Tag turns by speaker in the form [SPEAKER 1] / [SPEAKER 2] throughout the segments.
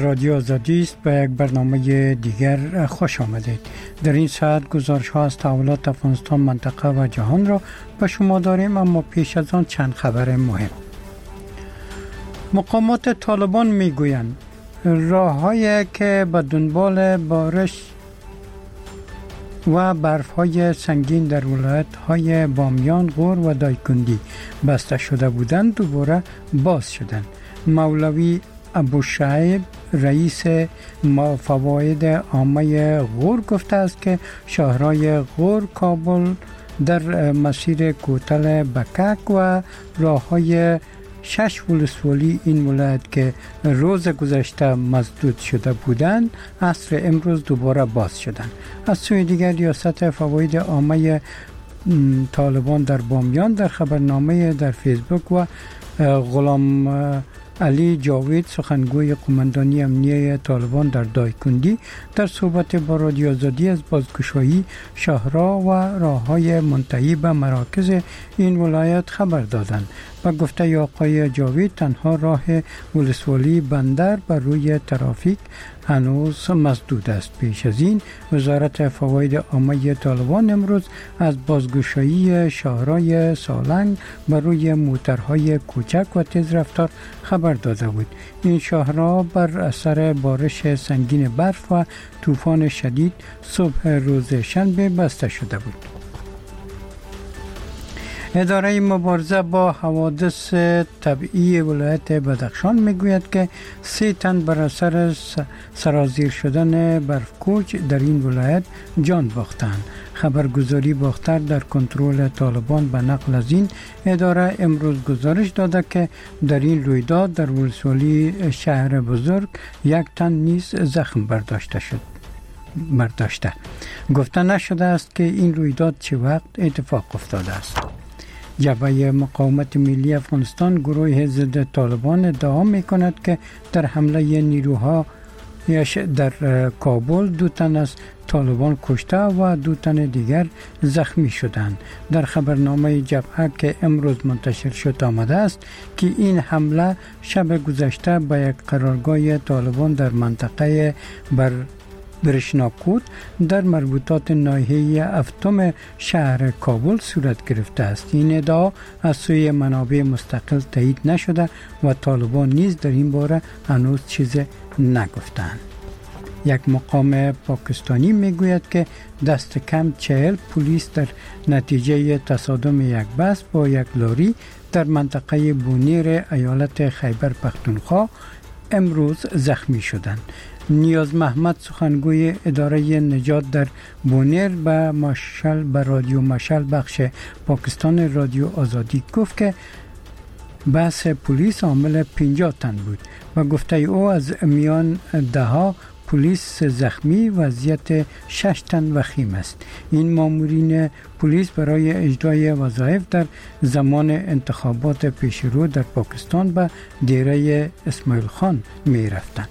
[SPEAKER 1] رادیو آزادی است. به یک برنامه دیگر خوش آمدید. در این ساعت گزارش ها از تحولات افغانستان، منطقه و جهان را به شما داریم، اما پیش از آن چند خبر مهم. مقامات طالبان میگویند راه‌هایی که به دنبال بارش و برف‌های سنگین در ولایت‌های بامیان، غور و دایکندی بسته شده بودند دوباره باز شدند. مولوی ابوشعیب رئیس فواید عامه غور گفته است که شهرهای غور، کابل در مسیر کوتل بکک و راه‌های 6 ولسوالی این ولایت که روز گذشته مسدود شده بودند عصر امروز دوباره باز شدند. از سوی دیگر ریاست فواید عامه طالبان در بامیان در خبرنامه در فیسبوک و غلام علی جاوید سخنگوی قماندانی امنیه طالبان در دایکندی در صحبت با رادیو آزادی از بازگشایی شهرها و راه‌های منتهی به مراکز این ولایت خبر دادند. با گفته آقای جاوید تنها راه ولسوالی بندر بر روی ترافیک هنوز مسدود است. پیش از این وزارت فواید عامه طالبان امروز از بازگشایی شهرهای سالنگ بر روی موترهای کوچک و تیز رفتار خبر داده بود. این شهرها بر اثر بارش سنگین برف و طوفان شدید صبح روز شنبه بسته شده بود. اداره مبارزه با حوادث طبیعی ولایت بدخشان میگوید که 3 تن بر اثر سرازیر شدن برفکوچ در این ولایت جان باختند. خبرگزاری باختر در کنترل طالبان به نقل از این اداره امروز گزارش داده که در این رویداد در ولسوالی شهر بزرگ 1 تن نیز زخم برداشته گفته نشده است که این رویداد چه وقت اتفاق افتاده است. جبهه مقاومت ملی افغانستان گروه ضد طالبان ادعا می‌کند که در حمله نیروها در کابل 2 تن از طالبان کشته و 2 تن دیگر زخمی شدند. در خبرنامه جبهه که امروز منتشر شد آمده است که این حمله شب گذشته به یک قرارگاه طالبان در منطقه برشناکوت در مربوطات ناحیه افتم شهر کابل صورت گرفته است. این ادعا از سوی منابع مستقل تایید نشده و طالبان نیز در این باره هنوز چیز نگفتند. یک مقام پاکستانی میگوید که دست کم 40 پلیس در نتیجه تصادم یک بس با یک لاری در منطقه بونیر ایالت خیبر پختونخوا امروز زخمی شدند. نیاز محمد سخنگوی اداره نجات در بونیر به رادیو مشعل بخش پاکستان رادیو آزادی گفت که بس پلیس عامل 50 تن بود و گفته او از میان 10 پلیس زخمی وضعیت 6 تن وخیم است. این مامورین پلیس برای اجرای وظایف در زمان انتخابات پیشرو در پاکستان به دیره اسماعیل خان می رفتند.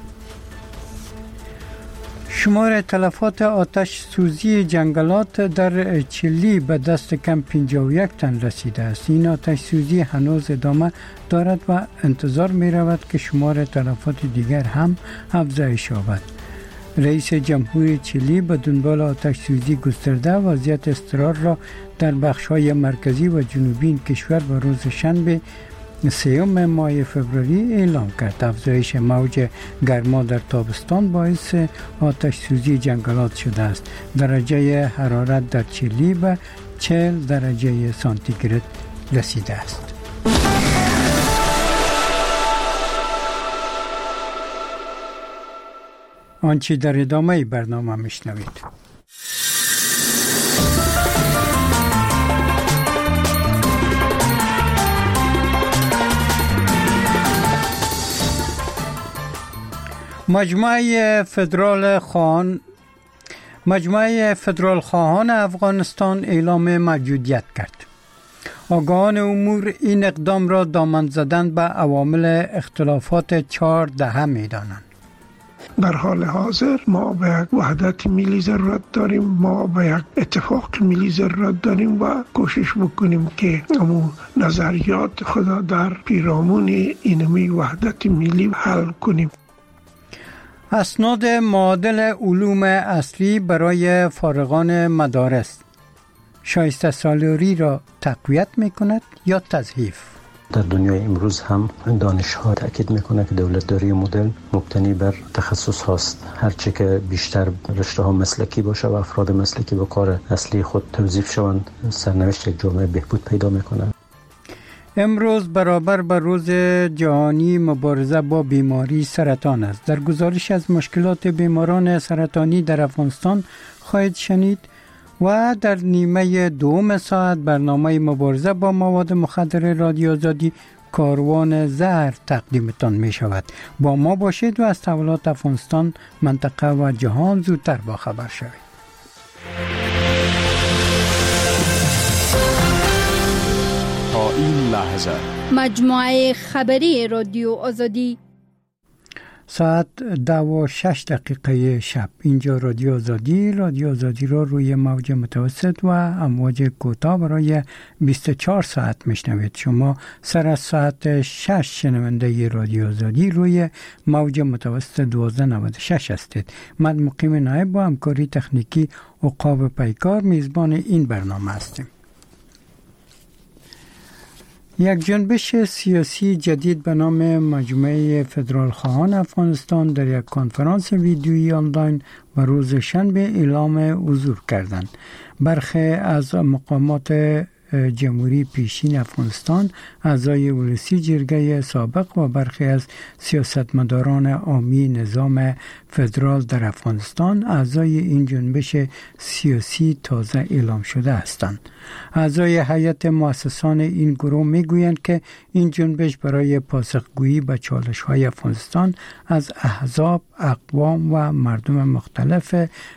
[SPEAKER 1] شمار تلفات آتش سوزی جنگلات در چیلی به دست کم 51 تن رسیده است. این آتش سوزی هنوز ادامه دارد و انتظار می رود که شمار تلفات دیگر هم افزایش یابد. رئیس جمهور چیلی به دنبال آتش سوزی گسترده وضعیت اضطرار را در بخش‌های مرکزی و جنوبی این کشور به روز شنبه 3 ماه فوریه اعلام کرد. افزایش موج گرما در تابستان باعث آتش سوزی جنگلات شده است. درجه حرارت در چیلی به 40 درجه سانتیگراد رسیده است. آنچه در ادامه برنامه میشنوید. مجمع فدرال خواهان افغانستان اعلام موجودیت کرد. آگاهان امور این اقدام را دامن زدن به عوامل اختلافات 4 دهه می‌دانند.
[SPEAKER 2] در حال حاضر ما به یک وحدت ملی ضرورت داریم، ما به یک اتفاق ملی ضرورت داریم و کوشش بکنیم که امو نظریات خدا در پیرامون اینمی وحدت ملی حل کنیم.
[SPEAKER 1] اسناد معادل علوم اصلی برای فارغان مدارس شایسته سالاری را تقویت می‌کند یا تضعیف؟
[SPEAKER 3] در دنیای امروز هم دانش‌ها تأکید می‌کنه که دولتداری مدرن مبتنی بر تخصص هاست. هرچه که بیشتر رشته‌ها مسلکی باشه و افراد مسلکی به کار اصلی خود توظیف شوند، سرنوشت یک جامعه بهبود پیدا می‌کنه.
[SPEAKER 1] امروز برابر با روز جهانی مبارزه با بیماری سرطان است. در گزارش از مشکلات بیماران سرطانی در افغانستان خواهید شنید و در نیمه دوم ساعت برنامه مبارزه با مواد مخدر رادیو آزادی کاروان زهر تقدیمتان می شود. با ما باشید و از تحولات افغانستان، منطقه و جهان زودتر با خبر شوید.
[SPEAKER 4] تا این لحظه
[SPEAKER 5] مجموعه خبری رادیو آزادی
[SPEAKER 1] ساعت 2:06 شب. اینجا رادیو آزادی را روی موج متوسط و امواج کوتاه برای 24 ساعت میشنوید. شما سر از ساعت 6 شنونده رادیو آزادی روی موج متوسط 1296 هستید. من مقیم نایب با همکاری تکنیکی عقاب پیکار میزبان این برنامه هستیم. یک جنبش سیاسی جدید به نام مجمع فدرال خواهان افغانستان در یک کنفرانس ویدیویی آنلاین و روز شنبه اعلام حضور کردند. برخی از مقامات جمهوری پیشین افغانستان، اعضای ولسی جرگه سابق و برخی از سیاستمداران عامی نظام فدرال در افغانستان اعضای این جنبش سیاسی تازه اعلام شده هستند. اعضای هیئت مؤسسان این گروه میگویند که این جنبش برای پاسخگویی به چالش‌های افغانستان از احزاب، اقوام و مردم مختلف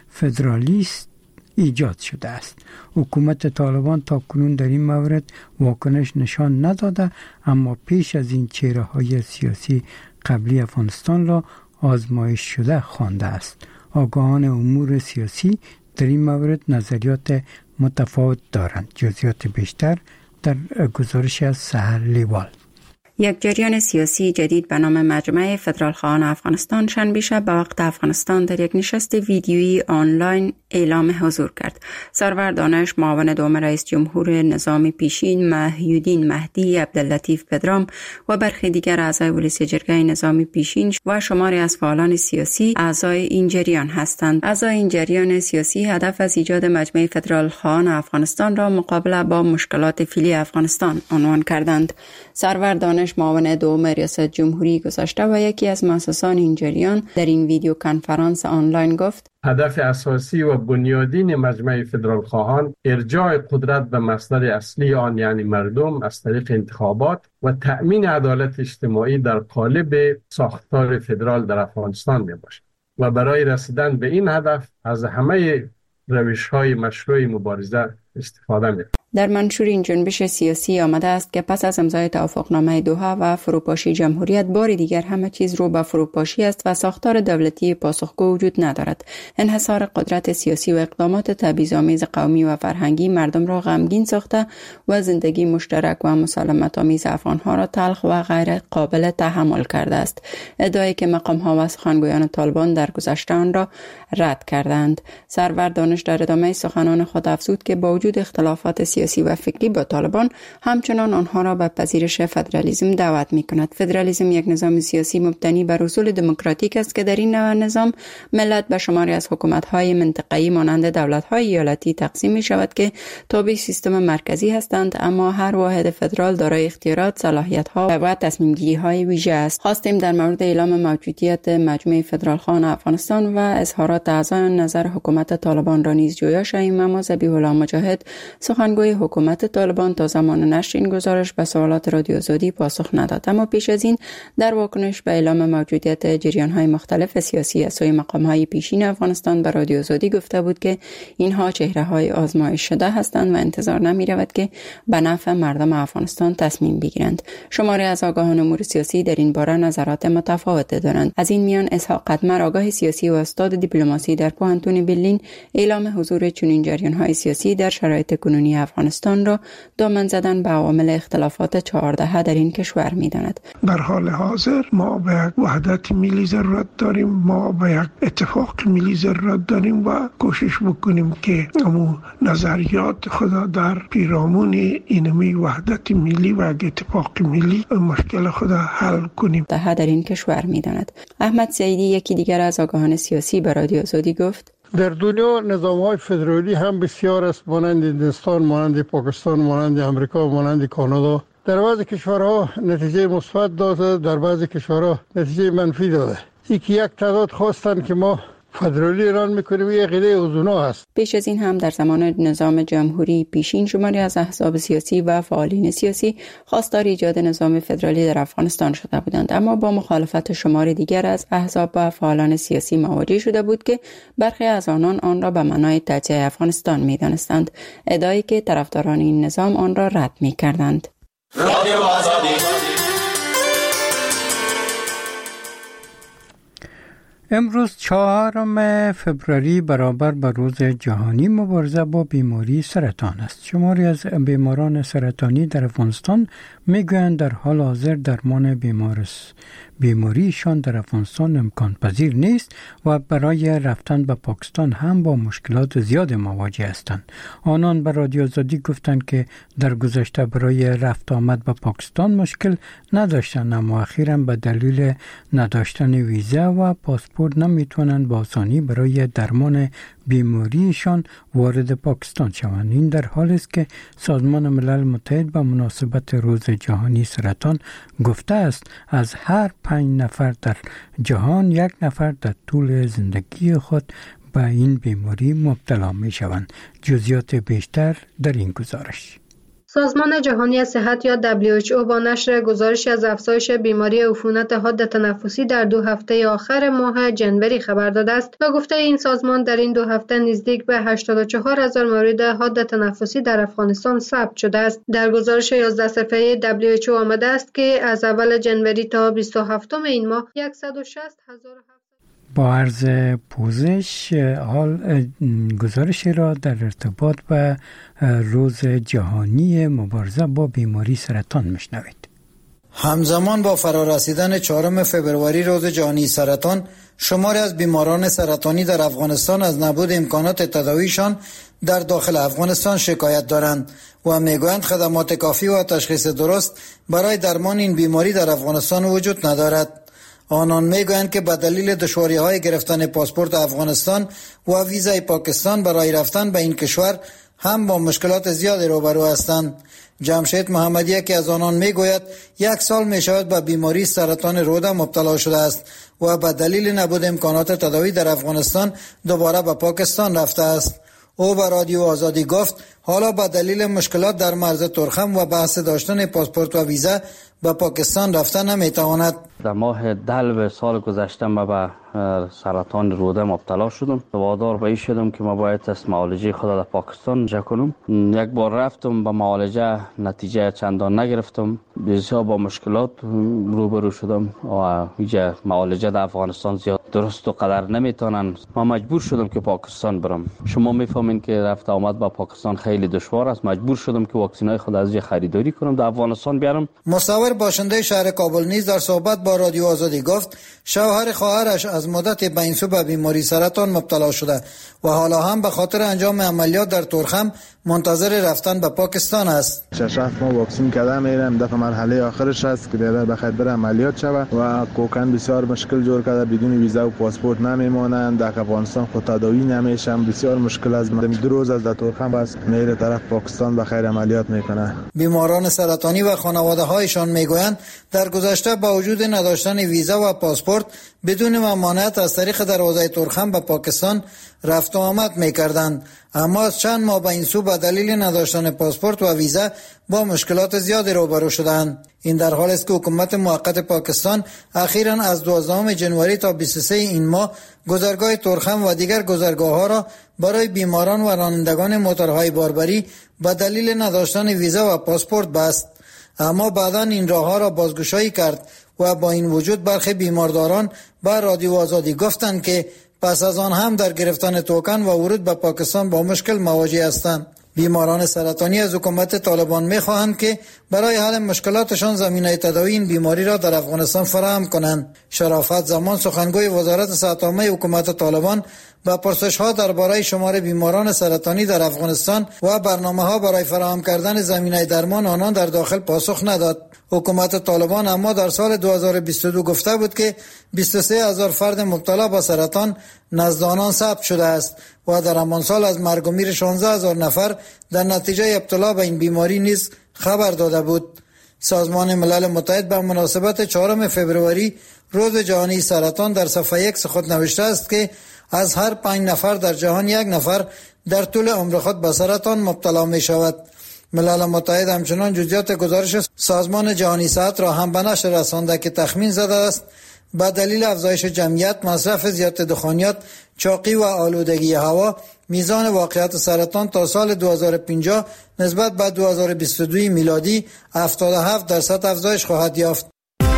[SPEAKER 1] فدرالیست ایجاد شده است. حکومت طالبان تا کنون در این مورد واکنش نشان نداده، اما پیش از این چهره‌های سیاسی قبلی افغانستان را آزمایش شده خوانده است. آگاهان امور سیاسی در این مورد نظریات متفاوت دارند. جزئیات بیشتر در گزارش از سحر لیوال.
[SPEAKER 6] یک جریان سیاسی جدید به نام مجمع فدرال خواهان افغانستان شنبه شب به وقت افغانستان در یک نشست ویدیویی آنلاین اعلام حضور کرد. سرور دانش، معاون دوم رئیس جمهور نظامی پیشین محیودین مهدی، عبداللطیف پدرام و برخی دیگر اعضای ولسی جرگه نظامی پیشین و شماری از فعالان سیاسی اعضای این جریان هستند. اعضای این جریان سیاسی هدف از ایجاد مجمع فدرال خواهان افغانستان را مقابله با مشکلات فعلی افغانستان عنوان کردند. سرور دانش، معاون دوم ریاست جمهوری گذشته و یکی از مؤسسان این جریان، در این ویدیو کنفرانس آنلاین گفت:
[SPEAKER 7] هدف اساسی و بنیادین مجمع فدرال خواهان ارجاع قدرت به مصدر اصلی آن، یعنی مردم، از طریق انتخابات و تأمین عدالت اجتماعی در قالب ساختار فدرال در افغانستان می باشد و برای رسیدن به این هدف از همه روش‌های مشروع مبارزه استفاده می کنند.
[SPEAKER 6] در منشور این جنبش سیاسی آمده است که پس از امضای توافقنامه دوحه و فروپاشی جمهوریت، بار دیگر همه چیز رو به فروپاشی است و ساختار دولتی پاسخگو وجود ندارد. انحصار قدرت سیاسی و اقدامات تبعیض‌آمیز قومی و فرهنگی مردم را غمگین ساخته و زندگی مشترک و مسالمت‌آمیز افغان‌ها را تلخ و غیر قابل تحمل کرده است. ادعایی که مقام‌ها و سخنگویان طالبان در گذشته آن را رد کردند. سرور دانش در ادامه سخنان خود افزود که با وجود اختلافات سیاسی و فکری با طالبان، همچنان آنها را به پذیرش فدرالیسم دعوت می‌کند. فدرالیسم یک نظام سیاسی مبتنی بر اصول دموکراتیک است که در این نوع نظام ملت به شماری از حکومت‌های منطقه‌ای مانند دولت‌های ایالتی تقسیم می‌شود که تابع سیستم مرکزی هستند، اما هر واحد فدرال دارای اختیارات، صلاحیت‌ها و تصمیم‌گیری‌های ویژه است. خواستیم در مورد اعلام موجودیت مجمع فدرال خواهان افغانستان و اظهارات اعضایان نظر حکومت طالبان را نیز جویا شویم، اما ذبیح الله مجاهد، سخنگوی حکومت طالبان، تا زمان نشر این گزارش به سوالات رادیو آزادی پاسخ نداد. اما پیش از این در واکنش به اعلام موجودیت جریان‌های مختلف سیاسی از سوی مقام‌های پیشین افغانستان به رادیو آزادی گفته بود که اینها چهره‌های آزمایش شده هستند و انتظار نمی‌رود که به نفع مردم افغانستان تصمیم بگیرند. شماری از آگاهان امور سیاسی در این باره نظرات متفاوت دارند. از این میان اسحاق قدمر، آگاه سیاسی و استاد دیپلماسی در پوهنتون برلین، اعلام حضور چنین جریان‌های سیاسی در شرایط کنونی افغانستان افغانستان را دامن زدن به عوامل اختلافات 14 در این کشور می‌داند.
[SPEAKER 2] در حال حاضر ما به یک وحدت ملی ضرورت داریم، ما به یک اتفاق ملی ضرورت داریم و کوشش بکنیم که امو نظریات خدا در پیرامون اینمی وحدت ملی و اتفاق ملی مشکل خدا حل کنیم.
[SPEAKER 6] در این کشور می‌داند. احمد سعیدی یکی دیگر از آگاهان سیاسی به رادیو آزادی گفت:
[SPEAKER 8] در دنیا نظام‌های فدرالی هم بسیار است، مانند هندوستان، مانند پاکستان، مانند امریکا، مانند کانادا. در بعضی کشورها نتیجه مثبت داده، در بعضی کشورها نتیجه منفی داده. یک تعداد خواستن که ما فدرالی اعلان میکنیم، یه قضیه اوزونا هست.
[SPEAKER 6] پیش از این هم در زمان نظام جمهوری پیشین شماری از احزاب سیاسی و فعالین سیاسی خواستار ایجاد نظام فدرالی در افغانستان شده بودند، اما با مخالفت شمار دیگر از احزاب و فعالان سیاسی مواجه شده بود که برخی از آن را به معنای تجزیه افغانستان می‌دانستند، ادعایی که طرفداران این نظام آن را رد می‌کردند. رادیو آزادی.
[SPEAKER 1] امروز 4 فوریه برابر با روز جهانی مبارزه با بیماری سرطان است. شماری از بیماران سرطانی در افغانستان میگویند در حال حاضر درمان بیماریشان در افغانستان امکان پذیر نیست و برای رفتن به پاکستان هم با مشکلات زیاد مواجه هستند. آنان به رادیو آزادی گفتند که در گذشته برای رفت آمد به پاکستان مشکل نداشتند، اما اخیراً به دلیل نداشتن ویزا و پاسپورت نمیتونند با آسانی برای درمان بیماریشان وارد پاکستان شوند. این در حالی است که سازمان ملل متحد به مناسبت روز جهانی سرطان گفته است از هر 5 نفر در جهان 1 نفر در طول زندگی خود به این بیماری مبتلا می شوند. جزئیات بیشتر در این گزارش.
[SPEAKER 9] سازمان جهانی صحت یا WHO با نشر گزارشی از افزایش بیماری عفونت حاد تنفسی در 2 هفته آخر ماه جنوری خبر داده است و گفته این سازمان در این 2 هفته نزدیک به 84,000 مورد حاد تنفسی در افغانستان ثبت شده است. در گزارش 11 صفحه‌ای WHO آمده است که از اول جنوری تا 27 این ماه 160,000
[SPEAKER 1] با عرض پوزش حال گزارش را در ارتباط به روز جهانی مبارزه با بیماری سرطان میشنوید.
[SPEAKER 10] همزمان با فرارسیدن 4 فوریه روز جهانی سرطان، شماری از بیماران سرطانی در افغانستان از نبود امکانات تداویشان در داخل افغانستان شکایت دارند و میگویند خدمات کافی و تشخیص درست برای درمان این بیماری در افغانستان وجود ندارد. آنان میگویند که به دلیل دشواری‌های گرفتن پاسپورت افغانستان و ویزای پاکستان برای رفتن به این کشور هم با مشکلات زیادی روبرو هستند. جمشید محمدی که از آنان میگوید 1 سال میشود به بیماری سرطان روده مبتلا شده است و به دلیل نبود امکانات تداوی در افغانستان دوباره به پاکستان رفته است. او به رادیو آزادی گفت حالا به دلیل مشکلات در مرز ترخم و بحث داشتن پاسپورت و ویزا به پاکستان رفتن نمیتواند.
[SPEAKER 11] در ماه دلو سال گذشته ما به سرطان روده مبتلا شدم. وادار به این شدم که ما باید از معالجه خود در پاکستان جا کنم. 1 بار رفتم به معالجه، نتیجه چندان نگرفتم. بسیار با مشکلات روبرو شدم و اینجا معالجه در افغانستان زیاد درست و قدر نمیتونن. ما مجبور شدم که پاکستان برم. شما میفهمین که رفت آمد با پاکستان خیلی دشوار است. مجبور شدم که واکسینای خود از خریداری کنم در افغانستان بیارم.
[SPEAKER 10] مصور باشنده شهر کابل نیز در صحبت با رادیو آزادی گفت شوهر خواهرش از مدت به این سو به بیماری سرطان مبتلا شده و حالا هم به خاطر انجام عملیات در ترخم منتظر رفتن به پاکستان است.
[SPEAKER 12] 6 ماه واکسین کردم، میرم دفعه مرحله آخرش است که دیگه بخاطر بر عملیات شود و کوکن بسیار مشکل جور کرده، بدون ویزا و پاسپورت نمیمونند، در افغانستان خود تداوی نمیشم، بسیار مشکل است. 2 روز از ترخم بس میره طرف پاکستان بخیر عملیات میکنه.
[SPEAKER 10] بیماران سرطانی و خانواده هایشان میگویند در گذشته با وجود نداشتن ویزا و پاسپورت بدون ممانعت از طریق دروازه ترخم به پاکستان رفت و آمد میکردند، اما از چند ماه به این سو به دلیل نداشتن پاسپورت و ویزا با مشکلات زیادی روبرو شدند. این در حالی است که حکومت موقت پاکستان اخیراً از 12 جنوری تا 23 این ماه گذرگاه ترخم و دیگر گذرگاه‌ها را برای بیماران و رانندگان موتورهای باربری به دلیل نداشتن ویزا و پاسپورت بست، اما بعداً این راه‌ها را بازگشایی کرد و با این وجود برخی بیمارداران به رادیو آزادی گفتند که پس از آن هم در گرفتن توکن و ورود به پاکستان با مشکل مواجه هستند. بیماران سرطانی از حکومت طالبان می‌خواهند که برای حل مشکلاتشان زمینه تداوی این بیماری را در افغانستان فراهم کنند. شرافت زمان سخنگوی وزارت صحت عامه حکومت طالبان با پرسش‌ها درباره شمار بیماران سرطانی در افغانستان و برنامه‌ها برای فراهم کردن زمینه درمان آنان در داخل پاسخ نداد. حکومت طالبان اما در سال 2022 گفته بود که 23,000 فرد مبتلا به سرطان نزد آنان ثبت شده است و در همان سال از مرگ و میر 16,000 نفر در نتیجه ابتلا به این بیماری نیز خبر داده بود. سازمان ملل متحد به مناسبت 4 فوریه روز جهانی سرطان در صفحه X خود نوشته است که از هر 5 نفر در جهان 1 نفر در طول عمر خود به سرطان مبتلا می شود. ملل متحد همچنان جزئیات گزارش سازمان جهانی صحت را هم به نشر رسانده که تخمین زده است با دلیل افزایش جمعیت، مصرف زیاد دخانیات، چاقی و آلودگی هوا، میزان واقعیت سرطان تا سال 2050 نسبت به 2022 میلادی 77% افزایش خواهد یافت.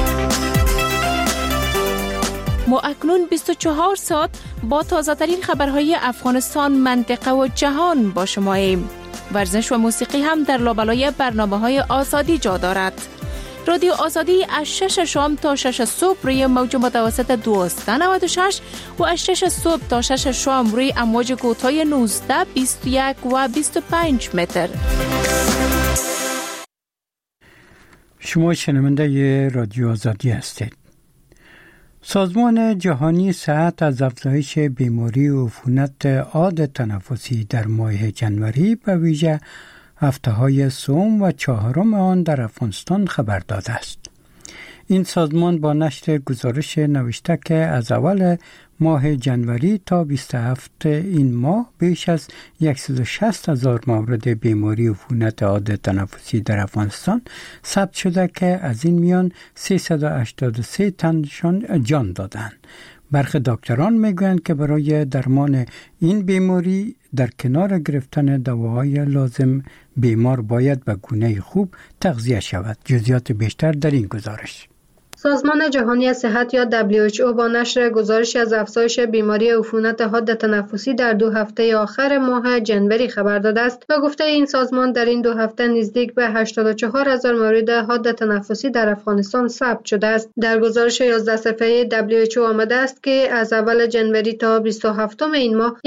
[SPEAKER 13] ما اکنون 24 ساعت با تازه‌ترین خبرهای افغانستان، منطقه و جهان با شماییم. ورزش و موسیقی هم در لابلای برنامه‌های آزادی جا دارد. رادیو آزادی از 6 شام تا 6 صبح روی موج متوسط 1296 و از 6 صبح تا 6 شام روی امواج کوتاه 19، 21 و 25 متر.
[SPEAKER 1] شما شنونده رادیو آزادی هستید. سازمان جهانی صحت از افزایش بیماری عفونت عاد تنفسی در ماه جنوری به ویژه هفته‌های سوم و چهارم آن در افغانستان خبر داده است. این سازمان با نشر گزارش نوشته که از اول ماه جنوری تا 27 این ماه بیش از 160,000 مورد بیماری عفونت عاد تنفسی در افغانستان ثبت شده که از این میان 383 تنشان جان دادند. برخی دکتران میگویند که برای درمان این بیماری در کنار گرفتن دواهای لازم بیمار باید به گونه خوب تغذیه شود. جزئیات بیشتر در این گزارش.
[SPEAKER 9] سازمان جهانی صحت یا WHO با نشر گزارشی از افزایش بیماری عفونت حاد تنفسی در 2 هفته آخر ماه جنوری خبر داده است و گفته این سازمان در این 2 هفته نزدیک به 84,000 مورد حاد تنفسی در افغانستان ثبت شده است. در گزارش 11 صفحه‌ای WHO آمده است که از اول جنوری تا 27 این ماه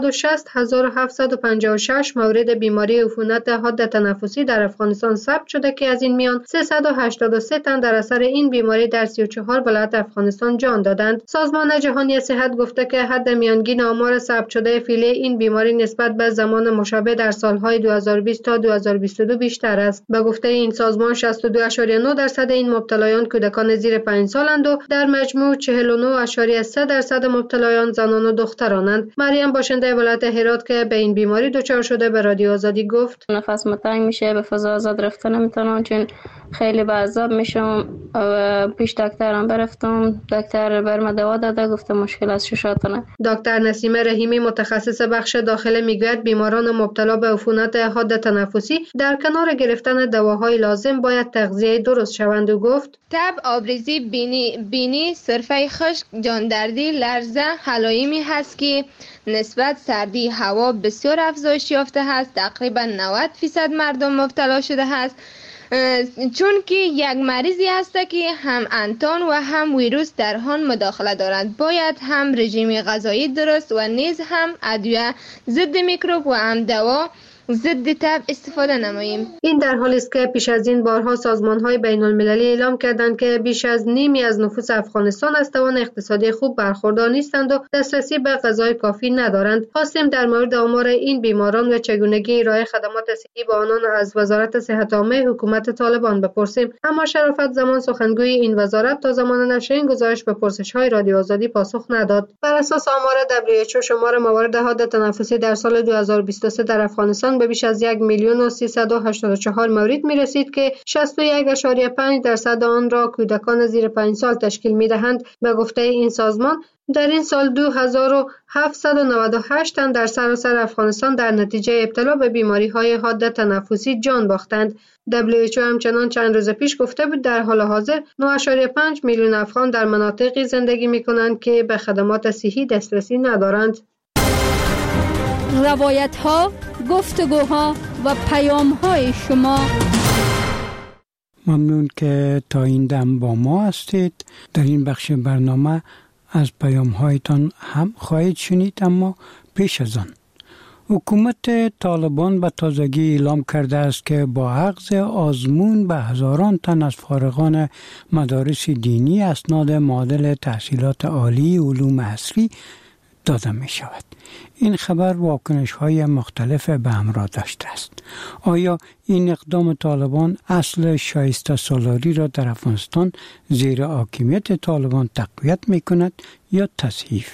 [SPEAKER 9] 160,756 مورد بیماری عفونت حاد تنفسی در افغانستان ثبت شده که از این میان 383 تن در اثر این بیماری در 34 ولایت افغانستان جان دادند. سازمان جهانی صحت گفته که حد میانگین آمار ثبت شده فعلی این بیماری نسبت به زمان مشابه در سالهای 2020 تا 2022 بیشتر است. به گفته این سازمان 62.9% این مبتلایان کودکان زیر 5 سالند و در مجموع 49.3% مبتلایان زنان و دخترانند. مریم باشنده ولایت هرات که به این بیماری دچار شده به رادیو آزادی گفت:
[SPEAKER 14] نفس متنگ میشه، به فضا آزاد رفتن نمیتونم چون خیلی به عذاب میشم. پیش دکترم برفتم، دکتر برم دوا داده، گفته مشکل از ششاتونه.
[SPEAKER 9] دکتر نسیمه رحیمی متخصص بخش داخله میگوید بیماران مبتلا به عفونت حاد تنفسی در کنار گرفتن دواهای لازم باید تغذیه درست شوند و گفت:
[SPEAKER 15] تب، آبریزی بینی، سرفه خشک، جاندردی، لرزه، علائمی هست که نسبت سردی هوا بسیار افزایش یافته است. تقریبا 90% مردم مبتلا شده است. چون که یک مریضی هست که هم انتان و هم ویروس در آن مداخله دارند، باید هم رژیم غذایی درست و نیز هم ادویه ضد میکروب و هم دوا ضد تب استفاده نماییم.
[SPEAKER 9] این در حالی است که پیش از این بارها سازمان‌های بین‌المللی اعلام کردند که بیش از نیمی از نفوس افغانستان از توان اقتصادی خوب برخوردار نیستند و دسترسی به غذای کافی ندارند. خواستیم در مورد آمار این بیماران و چگونگی ارائه خدمات صحی به آنان از وزارت صحت عامه حکومت طالبان بپرسیم، اما شرافت زمان سخنگوی این وزارت تا زمان نشر این گزارش به پرسش‌های رادیو آزادی پاسخ نداد. بر اساس آمار WHO شمار موارد حاد تنفسی در سال 2023 در افغانستان به بیش از 1,384,000 مورد می رسید که 61.5% آن را کودکان زیر 5 سال تشکیل می دهند. به گفته این سازمان در این سال 2798 تن در سراسر افغانستان در نتیجه ابتلا به بیماری های حاد تنفسی جان باختند. WHO همچنان چند روز پیش گفته بود در حال حاضر 9.5 میلیون افغان در مناطقی زندگی می کنند که به خدمات صحی دسترسی ندارند.
[SPEAKER 5] روایت ها، گفتگوها و پیام‌های شما.
[SPEAKER 1] ممنون که تا این دم با ما هستید. در این بخش برنامه از پیام‌هایتان هم خواهید شنید، اما پیش از آن حکومت طالبان به تازگی اعلام کرده است که با اخذ آزمون به هزاران تن از فارغان مدارس دینی اسناد معادل تحصیلات عالی علوم عصری داده می شود. این خبر واکنش‌های مختلف به همراه داشته است. آیا این اقدام طالبان اصل شایسته سالاری را در افغانستان زیر حاکمیت طالبان تقویت می کند یا تضعیف؟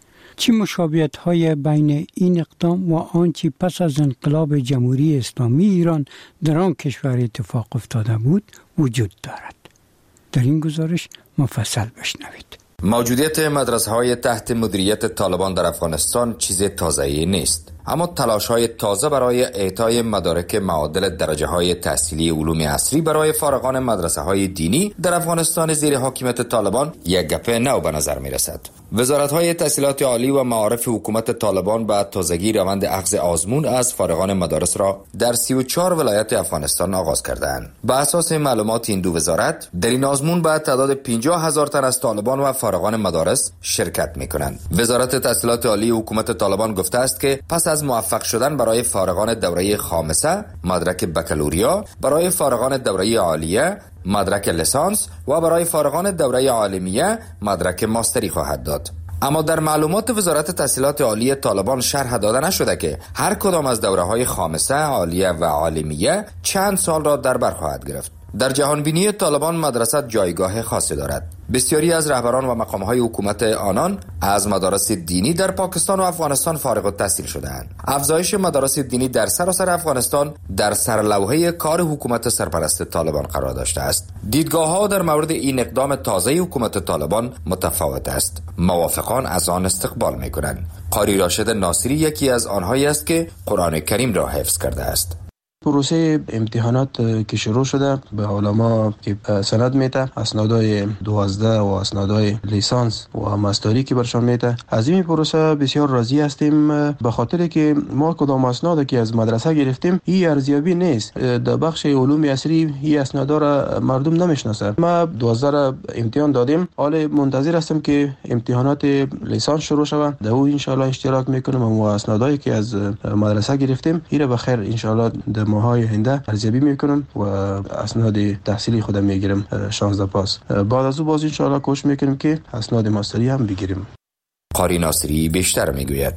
[SPEAKER 1] چه مشابهت‌های بین این اقدام و آنچه پس از انقلاب جمهوری اسلامی ایران در آن کشور اتفاق افتاده بود وجود دارد؟ در این گزارش مفصل بشنوید.
[SPEAKER 16] موجودیت مدرسه‌های تحت مدیریت طالبان در افغانستان چیز تازه‌ای نیست، اما تلاش‌های تازه برای اعطای مدارک معادل درجه‌های تحصیلی علوم عصری برای فارغان مدرسه‌های دینی در افغانستان زیر حاکمیت طالبان یک گپ نو به نظر می‌رسد. وزارت‌های تحصیلات عالی و معارف حکومت طالبان به تازگی روند اخذ آزمون از فارغان مدارس را در 34 ولایت افغانستان آغاز کردند. به اساس معلومات این دو وزارت، در این آزمون به تعداد 50,000 تن از طالبان و فارغان مدارس شرکت می‌کنند. وزارت تحصیلات عالی حکومت طالبان گفته است که پس از موفق شدن برای فارغان دوره خامسه مدرک بکالوریا، برای فارغان دوره عالیه مدرک لیسانس و برای فارغان دوره عالمیه مدرک ماستری خواهد داد. اما در معلومات وزارت تحصیلات عالی طالبان شرح داده نشده که هر کدام از دوره‌های خامسه، عالیه و عالمیه چند سال را در بر خواهد گرفت. در جهانبینی طالبان مدرسه جایگاه خاصی دارد. بسیاری از رهبران و مقام‌های حکومت آنان از مدارس دینی در پاکستان و افغانستان فارغ التحصیل شده‌اند. افزایش مدارس دینی در سراسر افغانستان در سرلوحه کار حکومت سرپرست طالبان قرار داشته است. دیدگاه‌ها در مورد این اقدام تازه حکومت طالبان متفاوت است. موافقان از آن استقبال می‌کنند. قاری راشد ناصری یکی از آنهایی است که قرآن کریم را حفظ کرده است.
[SPEAKER 17] پروسه امتحانات که شروع شده به علما که سند میده، اسنادهای 12 و اسنادهای لیسانس و ماستری که برشان میده، از این پروسه بسیار راضی هستیم، به خاطر که ما کدام اسناد که از مدرسه گرفتیم این ارزیابی نیست. در بخش علوم عصری این اسنادا را مردم نمیشناسه. ما 12 امتحان دادیم، حالا منتظر هستم که امتحانات لیسانس شروع شود، در او ان شاء الله اشتراک میکنم و اسنادایی که از مدرسه گرفتیم این به خیر ان شاء الله ماهای هنده ارزیابی میکنم و اسناد تحصیلی خودم میگیرم 16 پاس. بعد از او باز ان شاء الله کوشش میکنیم که اسناد ماستری هم بگیریم.
[SPEAKER 16] قاری ناصری بیشتر میگوید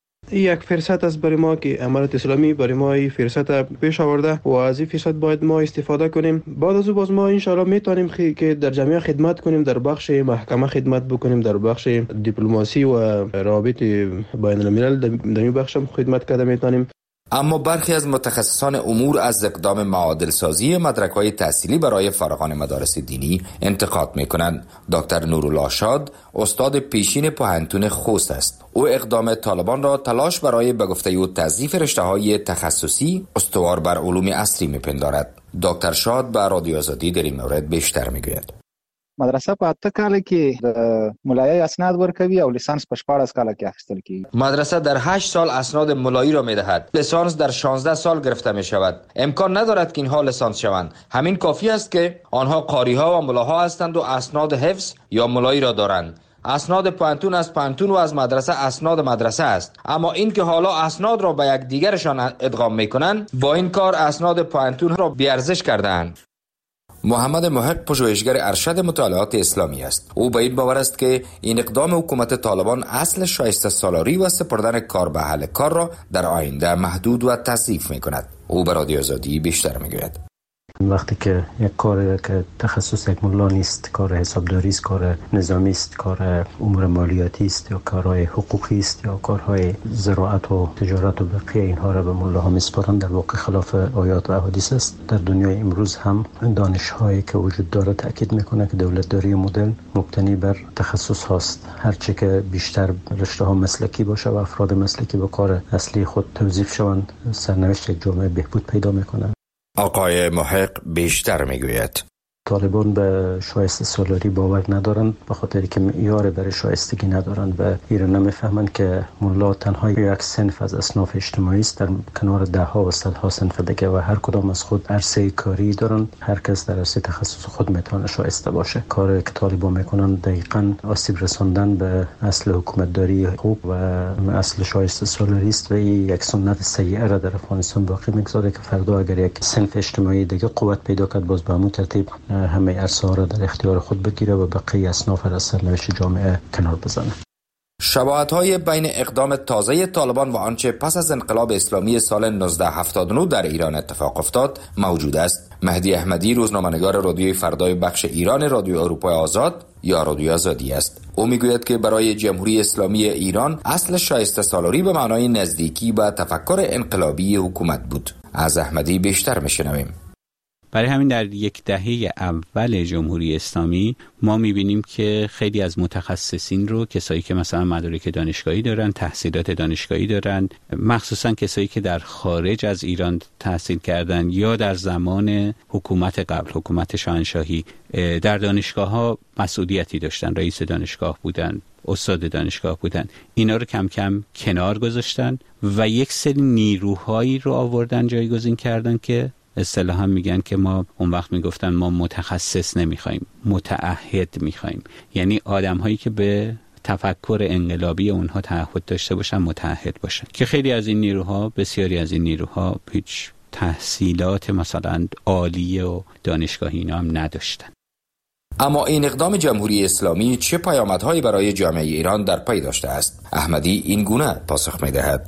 [SPEAKER 17] یک فرصت است برای ما که امارت اسلامی برای ما این فرصت پیش آورده و از این فرصت باید ما استفاده کنیم. بعد از او باز ما ان شاء الله میتونیم که در جامعه خدمت کنیم، در بخش محکمه خدمت بکنیم، در بخش دیپلماسی و روابط بین الملل در این بخش هم خدمت کرده میتونیم.
[SPEAKER 16] اما برخی از متخصصان امور از اقدام معادل سازی مدرک‌های تحصیلی برای فارغان مدارس دینی انتقاد می‌کنند. دکتر نورالله شاد استاد پیشین پوهنتون خوست است. او اقدام طالبان را تلاش برای به گفته او تضعیف رشته‌های تخصصی استوار بر علوم عصری می‌پندارد. دکتر شاد به رادیو آزادی در این مورد بیشتر می‌گوید.
[SPEAKER 18] مدرسه په 8 کال کې د مولایي اسناد ورکوي او لیسانس په 14 کال کې اخیستل کیږي.
[SPEAKER 16] مدرسه در 8 سال اسناد مولایی را میدهد. لیسانس در 16 سال گرفته می شود. امکان ندارد که اینها لیسانس شوند. همین کافی است که آنها قاری‌ها و ملاها هستند و اسناد حفظ یا مولایی را دارند. اسناد پوهنتون از پوهنتون و از مدرسه اسناد مدرسه است، اما این که حالا اسناد را به یک دیگرشان ادغام میکنند، با این کار اسناد پوهنتون را بی‌ارزش کردند. محمد محق پژوهشگر ارشد مطالعات اسلامی است. او به این باور است که این اقدام حکومت طالبان اصل شایسته سالاری و سپردن کار به اهل کار را در آینده محدود و تضعیف می‌کند. او به رادیو آزادی بیشتر می‌گوید.
[SPEAKER 3] وقتی که یک کار که تخصص یک ملا نیست، کار حسابداری است، کار نظامی است، کار امور مالیاتی است یا کارهای حقوقی است یا کارهای زراعت و تجارت و بقیه اینها را به ملاها میسپارند، در واقع خلاف آیات و احادیث است. در دنیای امروز هم دانش‌هایی که وجود داره تاکید میکنه که دولتداری مدرن مبتنی بر تخصص هاست. هرچه که بیشتر رشته‌ها مسلکی باشه و افراد مسلکی به کار اصلی خود توظیف شوند، سرنوشت یک جامعه بهبود پیدا میکنه.
[SPEAKER 16] آقای محق بیشتر میگوید
[SPEAKER 3] طالبان به شایسته سالاری باور ندارند، به خاطر که معیار برای شایستگی ندارند و ایران نمیفهمند که ملا تنها یک صنف از اصناف اجتماعی است در کنار ده ها و صدها صنف دیگه و هر کدام از خود عرصه کاری دارند. هر کس در عرصه تخصص خود میتونه شایسته باشه. کاری که طالبان میکنند دقیقاً آسیب رساندن به اصل حکومتداری خوب و اصل شایسته سالاری است و یک سنت سیئه را در افغانستان باقی میگذاره که فردا اگر یک صنف اجتماعی دیگه قوت پیدا کرد باز به همون ترتیب همه عرصه ها را در اختیار خود بگیره و بقیه اصناف را از سرنوشت جامعه کنار بزنه.
[SPEAKER 16] شباهت‌های بین اقدام تازه طالبان و آنچه پس از انقلاب اسلامی سال 1979 در ایران اتفاق افتاد موجود است. مهدی احمدی روزنامه‌نگار رادیوی فردای بخش ایران رادیو اروپای آزاد یا رادیو آزادی است. او میگوید که برای جمهوری اسلامی ایران اصل شایسته سالاری به معنای نزدیکی به تفکر انقلابی حکومت بود. از احمدی بیشتر میشنویم.
[SPEAKER 19] برای همین در یک دهه اول جمهوری اسلامی ما میبینیم که خیلی از متخصصین رو، کسایی که مثلا مدارک دانشگاهی دارن، تحصیلات دانشگاهی دارن، مخصوصا کسایی که در خارج از ایران تحصیل کردن یا در زمان حکومت قبل، حکومت شاهنشاهی، در دانشگاه ها مسئولیتی داشتن، رئیس دانشگاه بودن، استاد دانشگاه بودن، اینا رو کم کم کنار گذاشتن و یک سری نیروهایی رو آوردن جایگزین کردن که اصطلاحاً میگن که ما اون وقت میگفتن ما متخصص نمیخوایم، متعهد میخوایم، یعنی آدم‌هایی که به تفکر انقلابی اونها تعهد داشته باشن، متعهد باشن، که خیلی از این نیروها، بسیاری از این نیروها هیچ تحصیلات مثلا عالیه و دانشگاهی اینا هم نداشتن.
[SPEAKER 16] اما این اقدام جمهوری اسلامی چه پیامدهایی برای جامعه ایران در پی داشته است؟ احمدی این گونه پاسخ میدهد: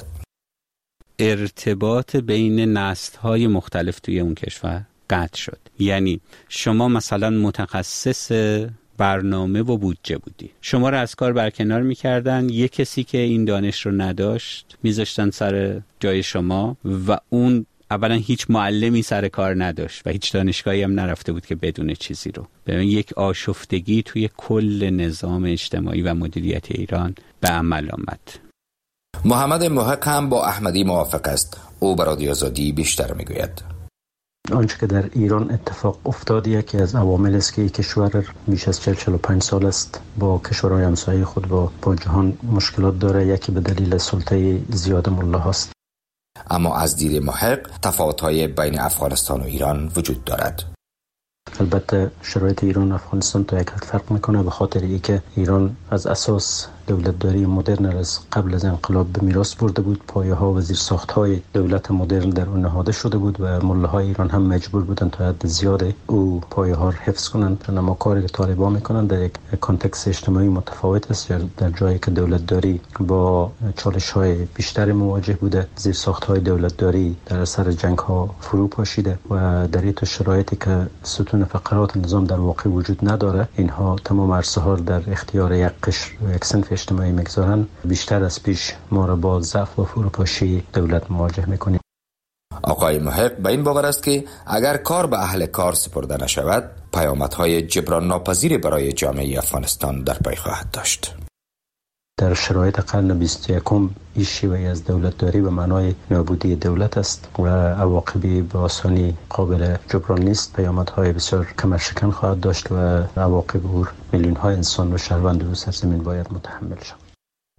[SPEAKER 19] ارتباط بین نسل‌های مختلف توی اون کشور قطع شد. یعنی شما مثلا متخصص برنامه و بودجه بودی، شما رو از کار برکنار میکردن، یک کسی که این دانش رو نداشت میذاشتن سر جای شما و اون اولا هیچ معلمی سر کار نداشت و هیچ دانشگاهی هم نرفته بود که بدون چیزی رو. ببین یک آشفتگی توی کل نظام اجتماعی و مدیریت ایران به عمل آمد.
[SPEAKER 16] محمد محق هم با احمدی موافق است. او بر رادیو آزادی بیشتر میگوید.
[SPEAKER 3] آنچه که در ایران اتفاق افتاد یکی از عوامل است که کشور بیش از 45 سال است با کشورهای همسایه خود با جهان مشکلات داره. یکی به دلیل سلطه زیاد ملاهاست.
[SPEAKER 16] اما از دید محق تفاوت‌های بین افغانستان و ایران وجود دارد.
[SPEAKER 3] البته شرایط ایران و افغانستان تا یک حد فرق میکنه، به خاطر اینکه ایران از اساس دولتداری مدرن از قبل از انقلاب به میراث برده بود. پایه‌ها و زیرساخت‌های دولت مدرن در اون نهاده شده بود و ملاهای ایران هم مجبور بودند تا حد زیاد او پایه‌ها را حفظ کنند. اما کاری که طالبان میکنند در یک کانتکست اجتماعی متفاوت است. در جایی که دولتداری با چالش‌های بیشتر مواجه بوده، زیرساخت‌های دولتداری در اثر جنگ‌ها فرو پاشیده و در این شرایطی که ستون فقرات نظام در واقع وجود نداره، اینها تمام عرصه‌ها در اختیار یک قشر و یک صنف اجتماعی میگذارن. بیشتر از پیش ما را با ضعف و فروپاشی دولت مواجه میکنیم.
[SPEAKER 16] آقای محق به این باور است که اگر کار به اهل کار سپرده نشود، پیامدهای جبران ناپذیری برای جامعه افغانستان در پی خواهد داشت.
[SPEAKER 3] در شرایط قرن 21 این شیوه از دولتداری به معنای نابودی دولت است و عواقبی به آسانی قابل جبران نیست. پیامدهای بسیار کمرشکن خواهد داشت و عواقب او میلیون های انسان و شهروند روی سرزمین باید متحمل شود.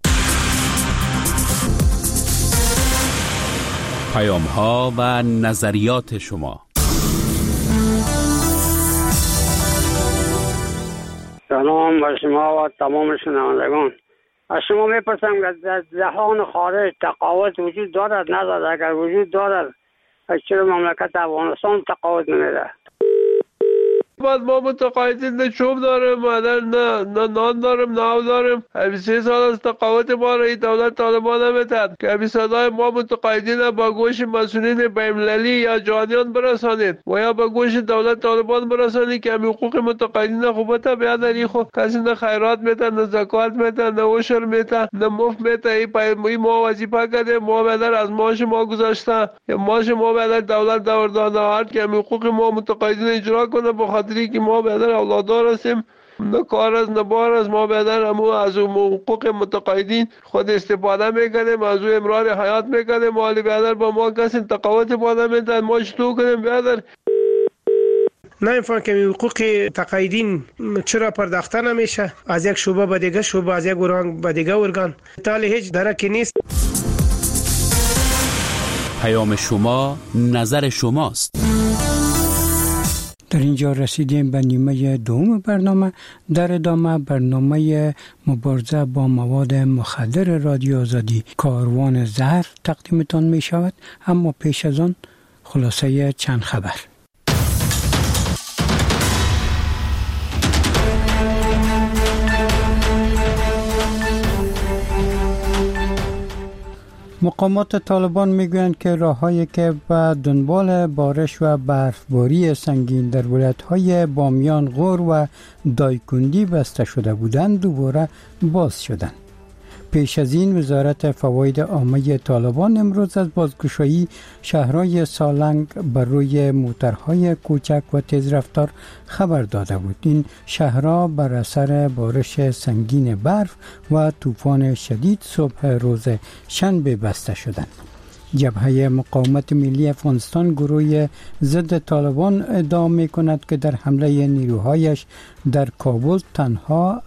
[SPEAKER 4] پیام ها و نظریات شما.
[SPEAKER 20] سلام بر شما و تمام شنوندگان. از شما میپرسم که در جهان خارج تقاوت وجود دارد ندارد؟ اگر وجود دارد چرا مملکت افغانستان تقاوت نمیده؟
[SPEAKER 21] بعد ما متقاعدین نه چوب داریم، نه نان داریم، نه آب داریم. 23 سال از تقاوت ما را این دولت طالبان نمیتد که صدای ما متقاعدین با گوش مسئولین بین‌المللی یا جهانیان برسانید و یا با گوش دولت طالبان برسانید که حقوق متقاعدین خوبت بیاد. در خو کسی نه خیرات میتن، نه زکات میتن، نه عشر میتن، نه مفت میتن. این ما وظیفه کرده، ما بدر از معاش ما گذاشته یا معاش ما بدر دولت داده که حقوق ما متقاعدین اجرا کنه. بخاطر که ما بدر اولادار هستیم، نه کار از نه بار از ما بدر همون از حقوق متقاعدین خود استفاده میکنیم، از او امرار حیات میکنیم. مالی بدر با ما کسی تقاوت باده میدن، ما چطور کنیم بدر؟
[SPEAKER 7] نمیفهمم که حقوق تقاعدین چرا پرداخته نمیشه، از یک شعبه به دیگه شعبه، از یک ارگان به دیگه ارگان، تالی هیچ درکی نیست.
[SPEAKER 4] پیام شما نظر شماست.
[SPEAKER 1] در اینجا رسیدیم به نیمه دوم برنامه. در ادامه برنامه مبارزه با مواد مخدر رادیو آزادی کاروان زهر تقدیمتان می شود، اما پیش از آن خلاصه چند خبر. مقامات طالبان میگویند که راههایی که به دنبال بارش و برفباری سنگین در ولایت‌های بامیان، غور و دایکندی بسته شده بودند دوباره باز شدند. پیش از این وزارت فواید عامه طالبان امروز از بازگشایی شهرهای سالنگ بر روی موترهای کوچک و تیزرفتار خبر داده بود. این شهرها بر اثر بارش سنگین برف و طوفان شدید صبح روز شنبه بسته شدند. جبهه مقاومت ملی افغانستان گروه ضد طالبان ادعا می کند که در حمله نیروهایش در کابل تنها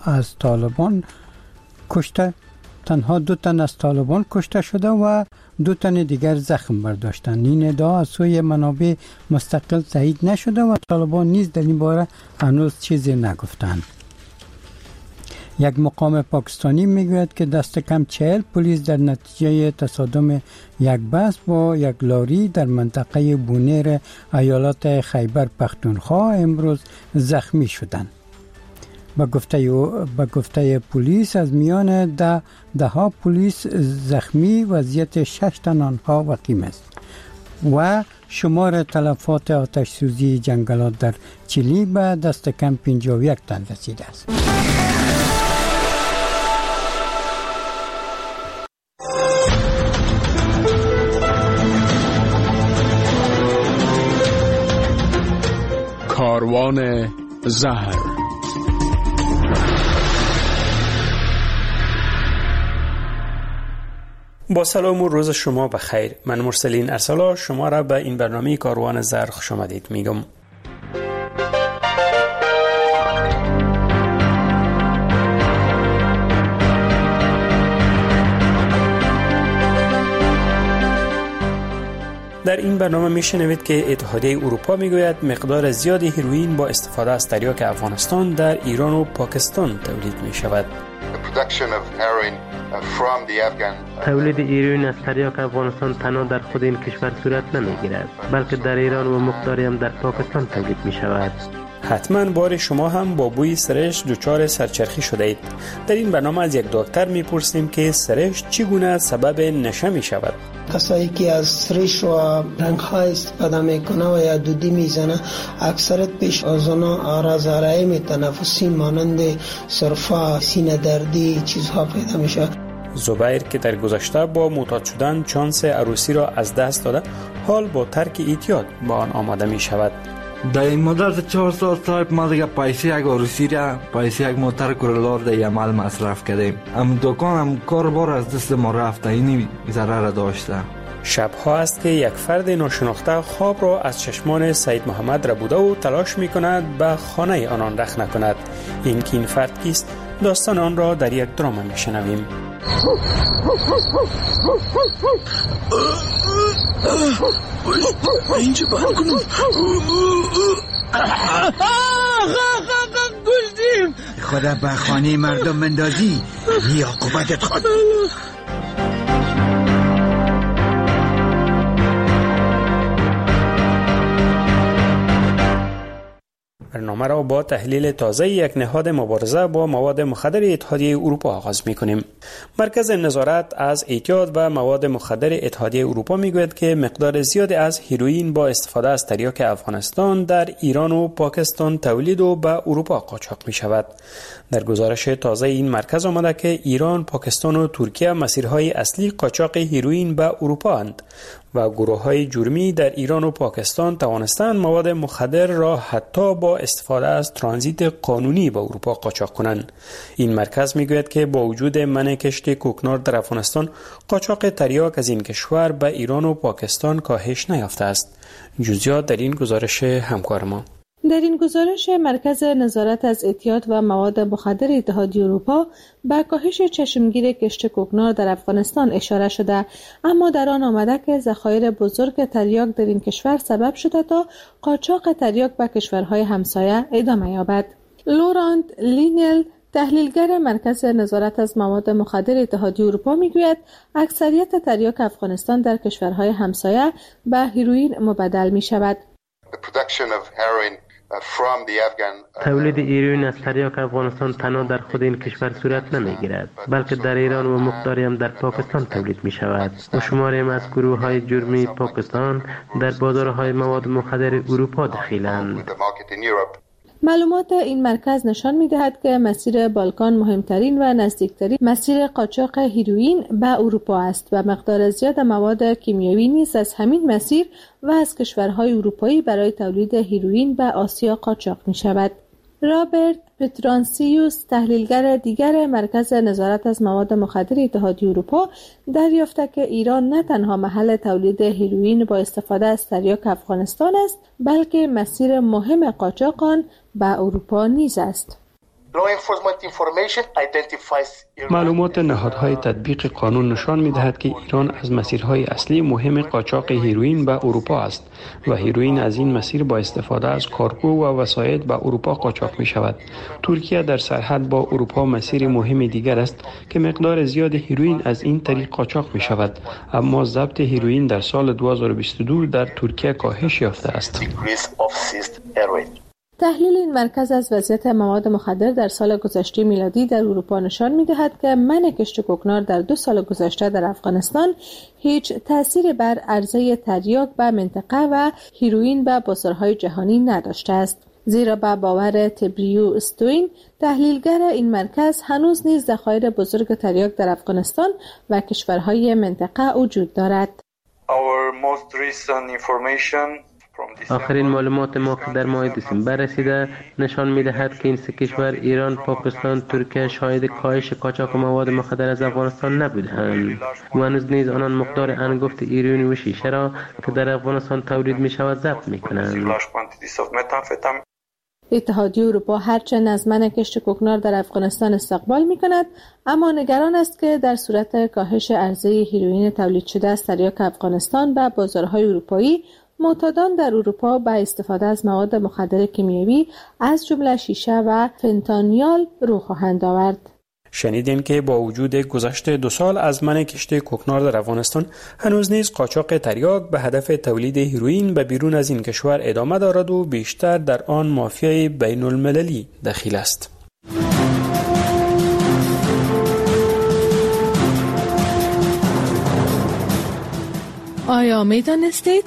[SPEAKER 1] 2 تن از طالبان کشته شده و 2 تن دیگر زخم برداشتند. این ادعا از سوی منابع مستقل تایید نشده و طالبان نیز در این باره هنوز چیزی نگفتند. یک مقام پاکستانی میگوید که دست کم 40 پلیس در نتیجه تصادم یک بس با یک لاری در منطقه بونیر ایالات خیبر پختونخوا امروز زخمی شدند. با گفته پلیس از میان ده ها پلیس زخمی وضعیت 6 تن آنها وخیم است و شمار تلفات آتش سوزی جنگلات در چیلی به دست کم 51 تن رسیده است.
[SPEAKER 22] کاروان زهر.
[SPEAKER 23] با سلام و روز شما بخیر. من مرسلین ارسلا شما را به این برنامه کاروان زهر خوش آمدید میگم. در این برنامه میشنوید که اتحادیه اروپا میگوید مقدار زیادی هیروئین با استفاده از تریاک افغانستان در ایران و پاکستان تولید می شود.
[SPEAKER 24] تولید هیروئین از تریاک افغانستان تنها در خود این کشور صورت نمیگیرد، بلکه در ایران و مقداری هم در پاکستان تولید می شود.
[SPEAKER 23] حتما بار شما هم با بوی سرشت دچار سرچرخی شده اید. در این برنامه از یک دکتر میپرسیم که سرشت چگونه سبب نشه می شود.
[SPEAKER 25] کسایی که از سرشت و رنگ‌های استفاده میکنه و یا دودی میزنه اکثرت پیش از اونا آرازهای تنفسی مانند سرفه، سینه دردی چیزها پیدا میشه.
[SPEAKER 23] زبیر که در گذشته با معتاد شدن چانس عروسی را از دست داده، حال با ترک اعتیاد با آن آماده می شود.
[SPEAKER 26] در این مدت 4 سال صاحب ما دیگه پیسه یک عروسی را پیسه یک موتر کرولار در عمل مصرف کردیم. هم دکان هم کار بار از دست ما رفته، اینی ضرر داشته.
[SPEAKER 23] شبها است که یک فرد ناشناخته خواب را از چشمان سید محمد را بوده و تلاش می کند به خانه آنان رخ نکند. این فرد کیست؟ داستان آن را در یک دراما می شنویم.
[SPEAKER 27] اینجا بند کنم. گشتیم خدا به خانه مردم مندازی بی عاقبتت خود.
[SPEAKER 23] برنامه را با تحلیل تازه یک نهاد مبارزه با مواد مخدر اتحادیه اروپا آغاز می‌کنیم. مرکز نظارت از اعتیاد و مواد مخدر اتحادیه اروپا میگوید که مقدار زیادی از هیروئین با استفاده از تریاک افغانستان در ایران و پاکستان تولید و به اروپا قاچاق می‌شود. در گزارش تازه این مرکز آمده که ایران، پاکستان و ترکیه مسیرهای اصلی قاچاق هیروئین به اروپا اند و گروه‌های جرمی در ایران و پاکستان توانستند مواد مخدر را حتی با استفاده از ترانزیت قانونی به اروپا قاچاق کنند. این مرکز میگوید که با وجود منع کشت کوکنار در افغانستان، قاچاق تریاک از این کشور به ایران و پاکستان کاهش نیافته است. جزئیات در این گزارش همکار ما.
[SPEAKER 2] در این گزارش مرکز نظارت از اعتیاد و مواد مخدر اتحادیه اروپا به کاهش چشمگیر کشت کوکنار در افغانستان اشاره شده، اما در آن آمده که ذخایر بزرگ تریاک در این کشور سبب شده تا قاچاق تریاک به کشورهای همسایه ادامه یابد. لوراند لینل، تحلیلگر مرکز نظارت از مواد مخدر اتحادیه اروپا، میگوید اکثریت تریاک افغانستان در کشورهای همسایه به هیروئین مبدل می شود.
[SPEAKER 24] تولید هیروئین از تریاک افغانستان تنها در خود این کشور صورت نمیگیرد، بلکه در ایران و مقداری هم در پاکستان تولید می شود و شماری هم از گروه های جرمی پاکستان در بازارهای مواد مخدر اروپا دخیلند.
[SPEAKER 2] معلومات این مرکز نشان می‌دهد که مسیر بالکان مهمترین و نزدیکترین مسیر قاچاق هیروئین به اروپا است و مقدار زیاد مواد کیمیایی نیز از همین مسیر و از کشورهای اروپایی برای تولید هیروئین به آسیا قاچاق می‌شود. رابرت پترانسیوس، تحلیلگر دیگر مرکز نظارت از مواد مخدر اتحادیه اروپا، دریافت که ایران نه تنها محل تولید هیروئین با استفاده از تریاک افغانستان است، بلکه مسیر مهم قاچاق آن به اروپا نیز است.
[SPEAKER 23] معلومات نهادهای تطبیق قانون نشان می‌دهد که ایران از مسیرهای اصلی مهم قاچاق هیروئین به اروپا است و هیروئین از این مسیر با استفاده از کارگو و وسایط به اروپا قاچاق می‌شود. ترکیه در سرحد با اروپا مسیر مهم دیگر است که مقدار زیاد هیروئین از این طریق قاچاق می‌شود، اما ضبط هیروئین در سال 2022 در ترکیه کاهش یافته است.
[SPEAKER 2] تحلیل این مرکز از وضعیت مواد مخدر در سال گذشته میلادی در اروپا نشان می‌دهد که منع کشت کوکنار در 2 سال گذشته در افغانستان هیچ تأثیری بر عرضه تریاک به منطقه و هیروئین به بازارهای جهانی نداشته است، زیرا به باور تبریو استوین، تحلیلگر این مرکز، هنوز نیز ذخایر بزرگ تریاک در افغانستان و کشورهای منطقه وجود دارد.
[SPEAKER 24] آخرین معلومات ما که در ماه دسامبر رسیده نشان می‌دهد که این سه کشور ایران، پاکستان، ترکیه شاهد کاهش قاچاق مواد مخدر از افغانستان نبودند و هنوز نیز آنان مقدار انگفت هیروئین و شیشه را که در افغانستان تولید می‌شود ضبط می‌کنند.
[SPEAKER 2] اتحادیه اروپا هرچند از منع کشت کوکنار در افغانستان استقبال می‌کند، اما نگران است که در صورت کاهش عرضه هیروئین تولید شده از تریاک افغانستان به بازارهای اروپایی، معتادان در اروپا به استفاده از مواد مخدر کیمیایی از جمله شیشه و فنتانیال رو خواهند آورد.
[SPEAKER 23] شنیدین که با وجود گذشت 2 سال از منع کشت کوکنار در افغانستان، هنوز نیز قاچاق تریاک به هدف تولید هیروئین به بیرون از این کشور ادامه دارد و بیشتر در آن مافیای بین المللی دخیل است.
[SPEAKER 2] آیا می‌دانستید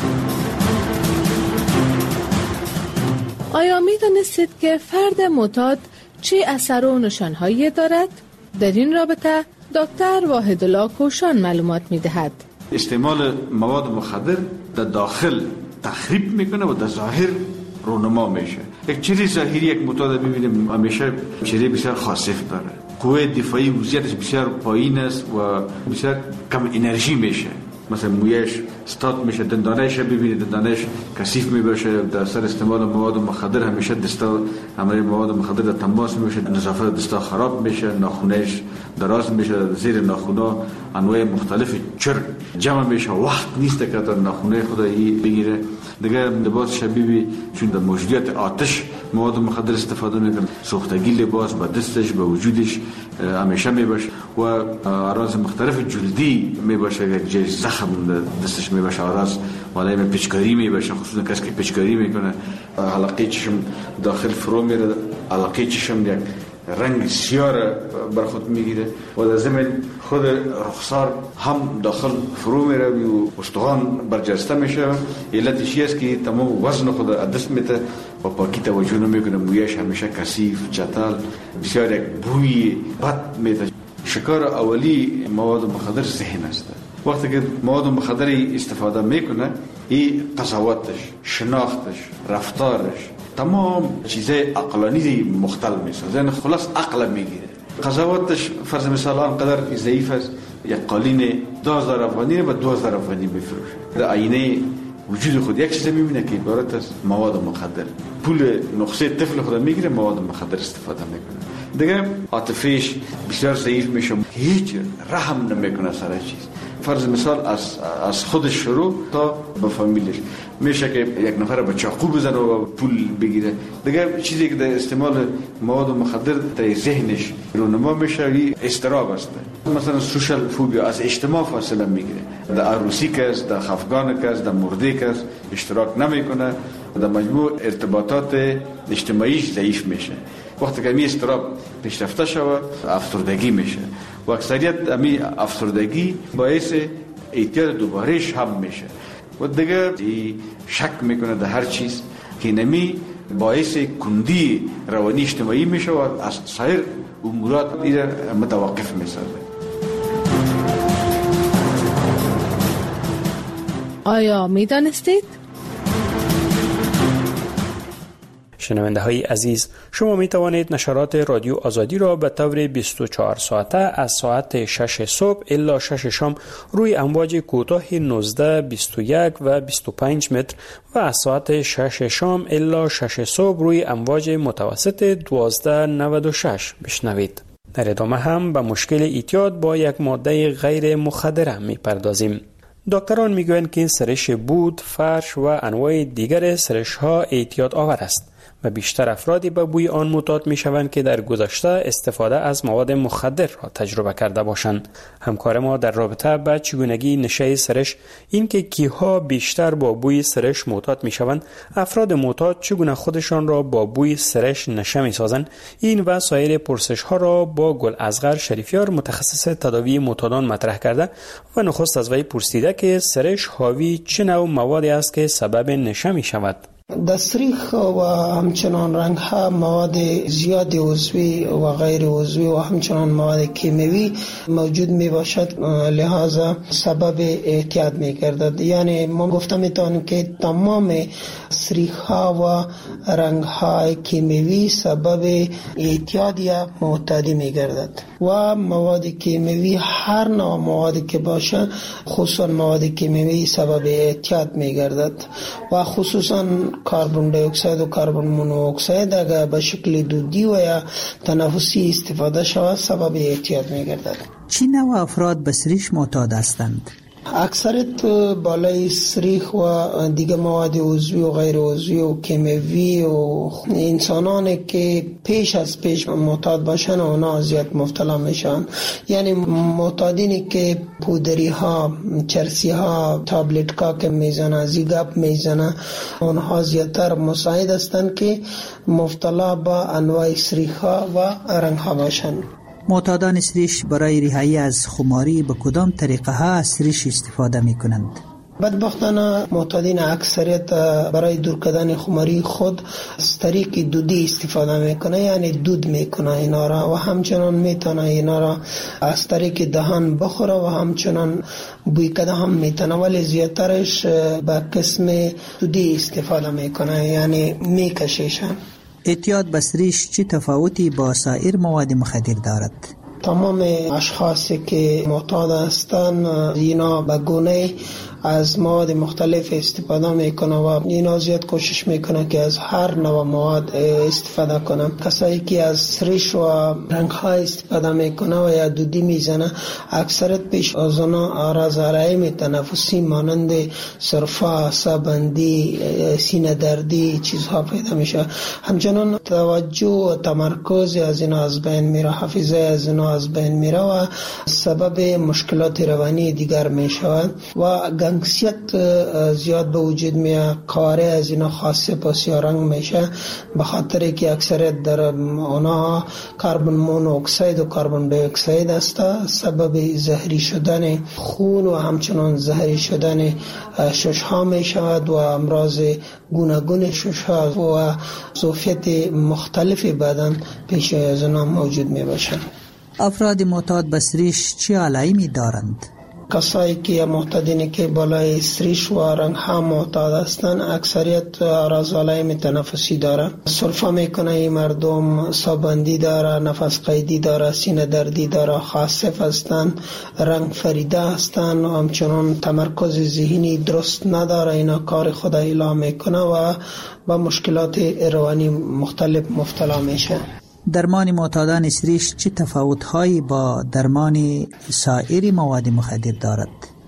[SPEAKER 2] که فرد معتاد چه اثر و نشانهایی دارد؟ در این رابطه دکتر واحدالله کوشان معلومات می‌دهد.
[SPEAKER 6] استعمال مواد مخدر در داخل تخریب میکنه و در ظاهر رونما میشه. یک چیز ظاهری یک معتاد ببینیم همیشه چهره بسیار خاصف داره، قوه دفاعی وضعیتش بسیار پایین است و بسیار کم انرژی میشه. مثلا مویش استاد میشه، دندانش ببینید دندانش کثیف میباشه، در اثر استعمال مواد مخدر همیشه دستا همراه مواد مخدر در تماس میشه، نظافت دستا خراب میشه، ناخونش دراز میشه، زیر ناخونا انواع مختلف چرک جمع میشه، وقت نیست که در ناخونه خدایی بگیره. دیگه لباس شبیه چون در موجودیت آتش مواد مخدر استفاده میکنه، سوختگی لباس با دستش با وجودش همیشه میباشه و اعراض مختلف جلدی میباشه، یک جای زخم دستش میباشه، اعراض والای پیچکاری میباشه، خصوصا کسی که پیچکاری میکنه حلقه چشم داخل فرو میره، حلقه چشم یک رنگ سیاه بر خود میگیره و در ضمن خود رخسار هم داخل فرو میره و استخوان برجسته میشه. علتش است که تمام وزن خود دست میته و پاکی توجه نمیکنه، مویش همیشه کثیف، چتل، بسیار یک بوی بد میده. شکار اولی مواد مخدر ذهن است. وقتی که مواد مخدر استفاده میکنه، این قضاوتش، شناختش، رفتارش، تمام چیزای عقلانی مختل میشه، یعنی خلاص عقل میگیره. قضاوتش فرض مثال آنقدر ضعیف است، یک قالین 2000 افغانی و 2000 افغانی میفروشه. در آینه وجود خود یک چیز میبینه که عبارت از مواد مخدر. پول نقصه طفل خود میگیره، مواد مخدر استفاده میکنه. دیگه عاطفیش بسیار ضعیف میشه، هیچ رحم نمیکنه سر چیز. فرض مثال از خودش شروع تا به فامیلش میشه که یک نفر با چاقو بزنه و پول بگیره. دیگه چیزی که در استعمال مواد مخدر در ذهنش رونما میشه استراب است. مثلا سوشال فوبیا، از اجتماع فاصله میگیره. در عروسی کس، در خفگان کس، در مرده کس اشتراک نمیکنه، در مجموع ارتباطات اجتماعیش ضعیف میشه. وقتی که می استراب پیشرفته شود افسردگی میشه و اکثریت امی افسردگی باعث اعتیاد دوبارهش هم میشه و دیگه شک میکنه در هر چیز که نمی باعث کندی روانی اجتماعی میشه و از سایر امورات متوقف میشه.
[SPEAKER 2] آیا میدانستید؟
[SPEAKER 23] شنونده های عزیز، شما می توانید نشرات رادیو آزادی را به طور 24 ساعته از ساعت 6 صبح الی 6 شام روی امواج کوتاه 19, 21 و 25 متر و از ساعت 6 شام الی 6 صبح روی امواج متوسط 1296 بشنوید. در ادامه هم به مشکل اعتیاد با یک ماده غیر مخدره می پردازیم. دکتران میگویند که سرش بود، فرش و انواع دیگر سرش ها اعتیاد آور است و بیشتر افرادی به بوی آن معتاد می شوند که در گذشته استفاده از مواد مخدر را تجربه کرده باشند. همکار ما در رابطه با چگونگی نشه سرش، این که کیها بیشتر با بوی سرش معتاد می شوند، افراد معتاد چگونه خودشان را با بوی سرش نشه می سازند، این و سایر پرسش ها را با گل اصغر شریفیار متخصص تداوی معتادان مطرح کرده و نخست از وی پرسیده که سرش حاوی چه نوع موادی است که سبب نشه می شود.
[SPEAKER 25] در سریخ و همچنان رنگ ها مواد زیاد عضوی و غیر عضوی و همچنان مواد کیمیایی موجود می باشد، لحاظا سبب اعتیاد می گردد. یعنی ما گفتم میتونم که تمام سریخ ها و رنگ های کیمیایی سبب اعتیاد یا معتادی می گردد و مواد کیمیایی هر نوع موادی که باشه، خصوصا مواد کیمیایی سبب اعتیاد می گردد و خصوصا کربن دی اکساید و کربن مونوکساید اگر به شکل دودی و یا تنفسی استفاده شود سبب اعتیاد می گردد.
[SPEAKER 8] چی نوع افراد به سریش معتاد هستند؟
[SPEAKER 25] اکثریت بالای سریخ و دیگه مواد عضوی و غیر عضوی و کیمیایی و انسانانی که پیش از پیش معتاد باشن اونا زیاد مبتلا میشن. یعنی معتادینی که پودری ها، چرسی ها، تابلت ها که میزنن، زیگاب میزنن، اونها زیادتر مساعد هستند که مبتلا با انواع سریخ ها و رنگ ها باشن.
[SPEAKER 8] معتادان سریش برای رهایی از خماری به کدام طریقه ها از سریش استفاده می کنند؟
[SPEAKER 25] بدبختانه معتادین اکثریت برای دور کردن خماری خود از طریق دودی استفاده میکنه، یعنی دود میکنه اینا را و همچنان میتونه اینا را از طریق دهان بخوره و همچنان بوی کده هم میتونه، ولی زیادترش به قسم دودی استفاده میکنه، یعنی میکشیشن.
[SPEAKER 8] اعتیاد به سریش چه تفاوتی با سایر مواد مخدر دارد؟
[SPEAKER 25] تمام اشخاصی که معتاد هستند اینا به گونه از مواد مختلف استفاده میکنه و اینا زیاد کوشش میکنه که از هر نوع مواد استفاده کنه. کسایی که از سریش و رنگ ها استفاده میکنه و یا دودی میزنه اکثرت پیش از اونا آراز علائم تنفسی مانند سرفه، سابندی، سینه دردی چیزها پیدا میشه. همچنان توجه و تمرکز از اینا از بین میره، حافظه از اینا از بین میره و سبب مشکلات روانی دیگر میشود و گنگسیت زیاد به وجود میاد. کاره از اینا خاصه پاسیا رنگ میشه به خاطر که اکثریت در اونا کربن مونوکساید و کربن دی اکساید است، سبب زهری شدن خون و همچنان زهری شدن ششها میشود و امراض گوناگون ششها و ظرفیت مختلف بدن پیش از اونا موجود میباشند.
[SPEAKER 8] افراد معتاد به سریش چه علائمی دارند؟
[SPEAKER 25] کسایی که معتادین که بالای سریش و رنگ ها معتاد هستند اکثریت اعراض علائم تنفسی داره. سرفه میکنه این مردم، سابندی داره، نفس قیدی داره، سینه دردی داره، خاصف هستند، رنگ فریده هستند و همچنان تمرکز ذهنی درست نداره. اینا کار خود اعلام میکنه و با مشکلات روانی مختلف مبتلا میشه.
[SPEAKER 8] درمان معتادان اسریش چه تفاوت‌هایی با درمان سایر مواد مخدر دارد؟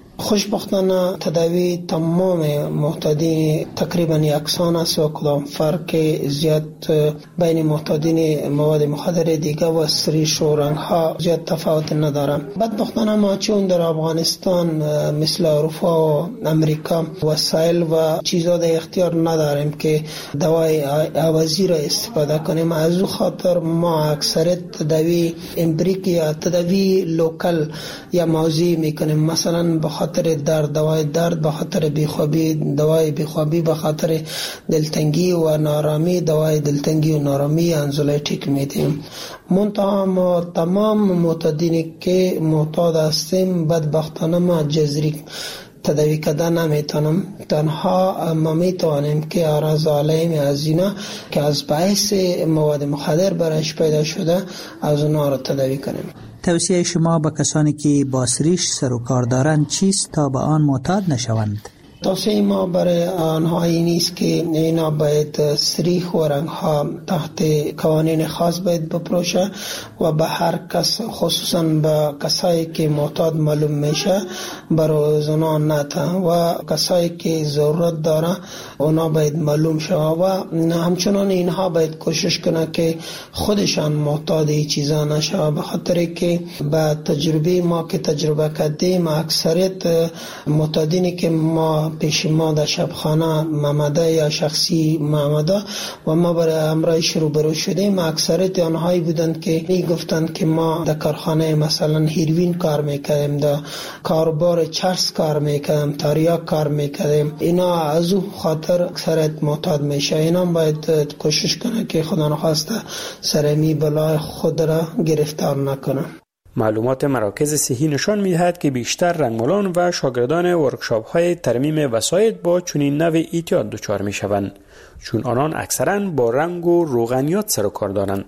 [SPEAKER 25] خوشبختانه تداوی تمام معتادین تقریبا یکسان است و کدام فرق زیاد بین معتادین مواد مخدر دیگه و سریش و رنگ ها زیاد تفاوت نداره. بدبختانه ما چون در افغانستان مثل اروپا و امریکا وسایل و چیزا در اختیار نداریم که دوای عوضی را استفاده کنیم، از او خاطر ما اکثر تداوی امبریک یا تداوی لوکل یا موضعی میکنیم. مثلا بخاطر درد دوای درد، بخاطر بیخوابی دوای بیخوابی، بخاطر دلتنگی و نارامی دوای دلتنگی و نارامی انزولیتیک میدیم. منتها ما تمام معتادینی که معتاد هستیم بدبختانه ما جذری تداوی کردن نمیتونم. تنها ما میتوانیم که اعراض علائم از اینا که از باعث مواد مخدر برایش پیدا شده از اونا را تداوی کنیم.
[SPEAKER 8] توصیه شما به کسانی که با سریش سر و کار دارند چیست تا به آن معتاد نشوند؟
[SPEAKER 25] توصیه ما برای آنها این نیست که اینا باید سریح و رنگ ها تحت قوانین خاص باید بپروشه و به هر کس خصوصا به کسایی که معتاد معلوم میشه برای اونا نته و کسایی که ضرورت داره اونا باید معلوم شوه و همچنان اینها باید کوشش کنه که خودشان معتاد این چیزا نشه، به خاطر که به تجربه ما که تجربه کردیم اکثریت معتادینی که ما پیش ما در شبخانه محمده یا شخصی محمده و ما برای امرایش روبرو شدیم اکثریت آنهایی بودند که می گفتند که ما در کارخانه مثلا هیروین کار میکردیم، در کاربار چرس کار میکردیم، تریاک کار میکردیم. اینا از او خاطر اکثریت معتاد میشه. اینا باید کوشش کنه که خدا نخواسته سرمی بلای خود را گرفتار نکنه.
[SPEAKER 23] معلومات مراکز صحی نشان می‌دهد که بیشتر رنگمالان و شاگردان ورکشاپ‌های ترمیم وسایط با چنین نوع اعتیاد دچار می‌شوند، چون آنان اکثراً با رنگ و روغنیات سر و کار دارند.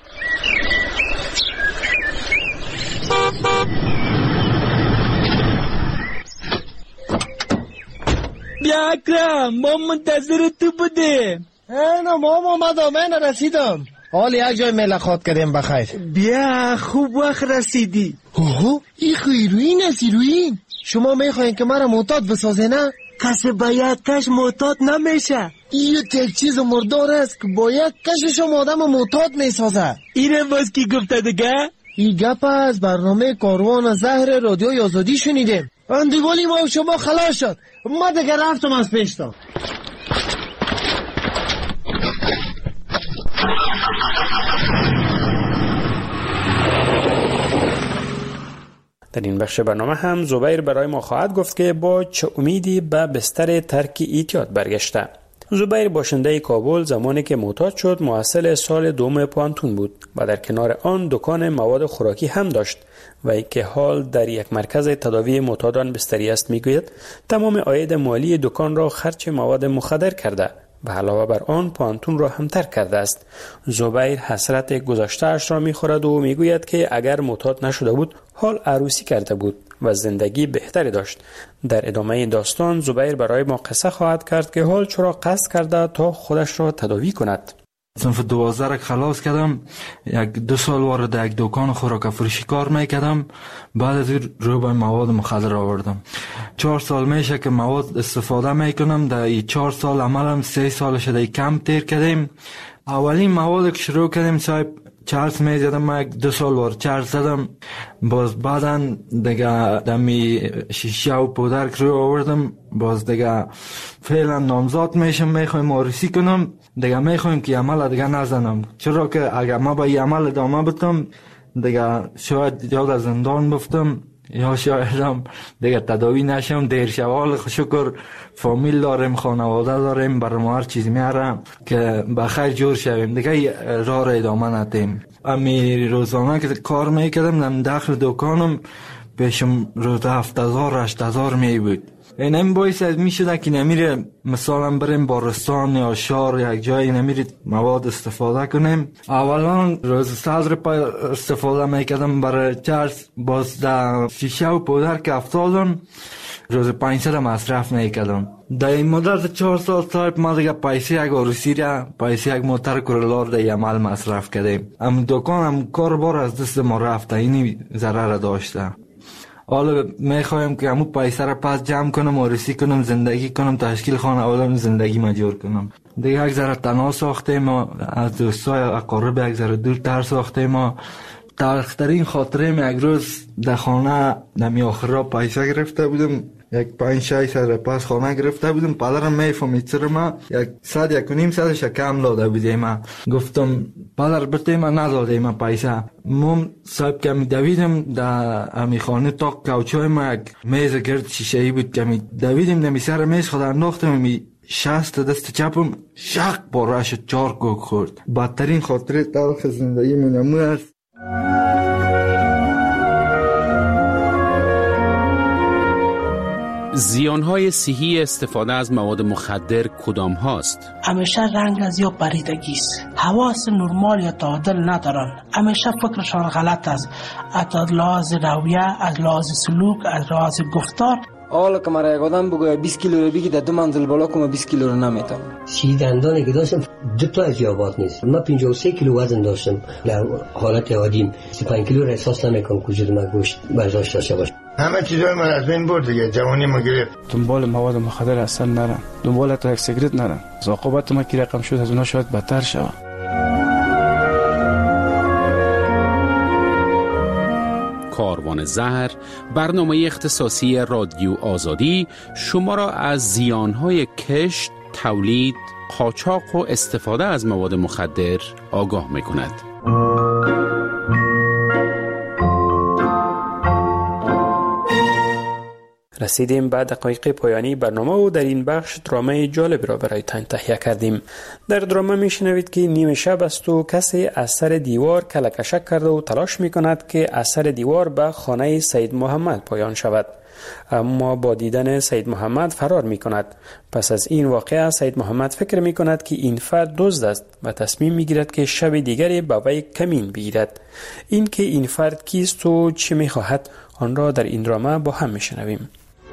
[SPEAKER 9] بیا اکرم، ما منتظر تو بودیم.
[SPEAKER 10] اینا ما اومدم، من رسیدم. حال یک جای ملاقات کردیم بخیر.
[SPEAKER 9] بیا خوب وقت رسیدی.
[SPEAKER 10] اوه این هیروین است. هیروین شما میخواین که مرا معتاد بسازه نه؟
[SPEAKER 9] کس باید کش معتاد نمیشه.
[SPEAKER 10] این یک چیز مردار است که باید کشش آدم معتاد میسازه.
[SPEAKER 9] اینه باز کی گفته دیگه؟
[SPEAKER 10] این گپ از برنامه کاروان زهر رادیوی آزادی شنیدیم. اندیوالی ما شما خلاص شد. ما دیگه رفتم از پیشتا.
[SPEAKER 23] در این بخش برنامه هم زبیر برای ما خواهد گفت که با چه امیدی به بستر ترک اعتیاد برگشته. زبیر باشنده کابل زمانی که معتاد شد محصل سال دوم پانتون بود و در کنار آن دکان مواد خوراکی هم داشت و ای که حال در یک مرکز تداوی معتادان بستری است میگوید تمام عاید مالی دکان را خرج مواد مخدر کرده و علاوه بر آن پانتون را هم ترک کرده است. زبیر حسرت گذشته‌اش را می‌خورد و میگوید که اگر معتاد نشده بود حال عروسی کرده بود و زندگی بهتری داشت. در ادامه داستان زبیر برای ما قصه خواهد کرد که حال چرا قصد کرده تا خودش را تداوی کند.
[SPEAKER 26] صنف 12 را خلاص کردم، 1-2 سال وارد یک دکان خوراک فروشی کار میکردم. بعد از این رو به مواد مخدر آوردم. 4 سال میشه که مواد استفاده میکنم. در این 4 سال عملم 3 سال شده کم تیر کردیم. اولین مواد که شروع کردیم صاحب چارس میزدم، ما 1-2 سال وار چارس زدم. باز بعدا دیگه دمی شیشه و پودر که رو آوردم. باز دیگه فعلا نامزاد میشم، میخوایم معرفی کنم. دیگه میخوایم که عمل دیگه نزنم، چرا که اگر ما با این عمل ادامه بدم دیگه شاید یاد از زندان بفتم یا شاید دیگه تداوی نشم. دیر شوال شکر فامیل داریم، خانواده داریم، برای ما هر چیز میارم که بخیر جور شویم، دیگه راه را ادامه ندیم. امی روزانه که کار میکردم دم داخل دکانم پیشم روز 7000 8000 می بود. این باعث می شده که نمیره مثلا بریم بارستان یا شهر یک جایی نمیره مواد استفاده کنیم. اولا روز 100 روپیه استفاده میکردم برای چرس، باز در شیشه و پودر که 70 روز 500 مصرف میکردم. در این مدت 4 سال صاحب ما دیگه پیسه یک عروسی را پیسه یک موتر کرولار در عمل مصرف کردیم. دکان هم کار بار از دست ما رفته، اینی ضرر داشته. حالا میخوایم که همون پیسه را پس جمع کنم، عروسی کنم، زندگی کنم، تشکیل خانواده زندگی مجور کنم. دیگه یک ذره تنها ساخته ما، از دوستای اقارب یک ذره دورتر ساخته ما. تلخترین خاطره یک روز در خانه نمی آخر را پیسه گرفته بودم، یک 5-6 پس خانه گرفته بودم. پدرم میفهمید چرا ما 100-1.5 کم داده بودیم. گفتم پدر بته ما نداده ما پیسه. مم صاحب که می دویدم در امی خانه تا کوچای ما یک میز گرد شیشه‌ای بود که می دویدم نمی سر میز خود انداختم می شست دست چپم شق پاره شد، 4 کوک خورد. بدترین خاطره تلخ زندگی من است.
[SPEAKER 4] زیانهای صحی استفاده از مواد مخدر کدام هاست؟
[SPEAKER 5] همیشه رنگ از یا پریدگی است، حواس نرمال یا تعادل ندارن، همیشه فکرشان غلط است، از لحاظ رویه، از لحاظ سلوک، از لحاظ گفتار.
[SPEAKER 11] حالا که مرا یک آدم بگوید 20 کیلو رو بگی در 2 منزل بالا کنم 20 کیلو رو نمیتونم.
[SPEAKER 12] 30 دندانی که داشتم 2 تا از یابات نیست. من 53 کیلو وزن داشتم در حالت عادیم. 35 کیلو را احساس نمیکنم وجود من گوشت برداشت داشته باشه.
[SPEAKER 13] همه چیزای من از بین برد دیگه، جوانی ما گرفت.
[SPEAKER 22] دنبال مواد مخدر اصلا نرم، دنبال تا یک سیگرت نرم. عاقبت ما کی رقم شد از اونها شاید بدتر شود.
[SPEAKER 4] کاروان زهر، برنامه اختصاصی رادیو آزادی شما را از زیانهای کشت، تولید، قاچاق و استفاده از مواد مخدر آگاه می‌کند.
[SPEAKER 23] رسیدیم به دقایق پایانی برنامه و در این بخش درامه جالب را برایتان تهیه کردیم. در درامه میشنوید که نیمه شب است و کسی از سر دیوار کلکشک کرده و تلاش میکند که از سر دیوار به خانه سید محمد پایان شود، اما با دیدن سید محمد فرار میکند. پس از این واقعه سید محمد فکر میکند که این فرد دزد است و تصمیم میگیرد که شب دیگری به وی کمین بگیرد. این که این فرد کیست و چه میخواهد آن را در این درامه با هم میشنویم.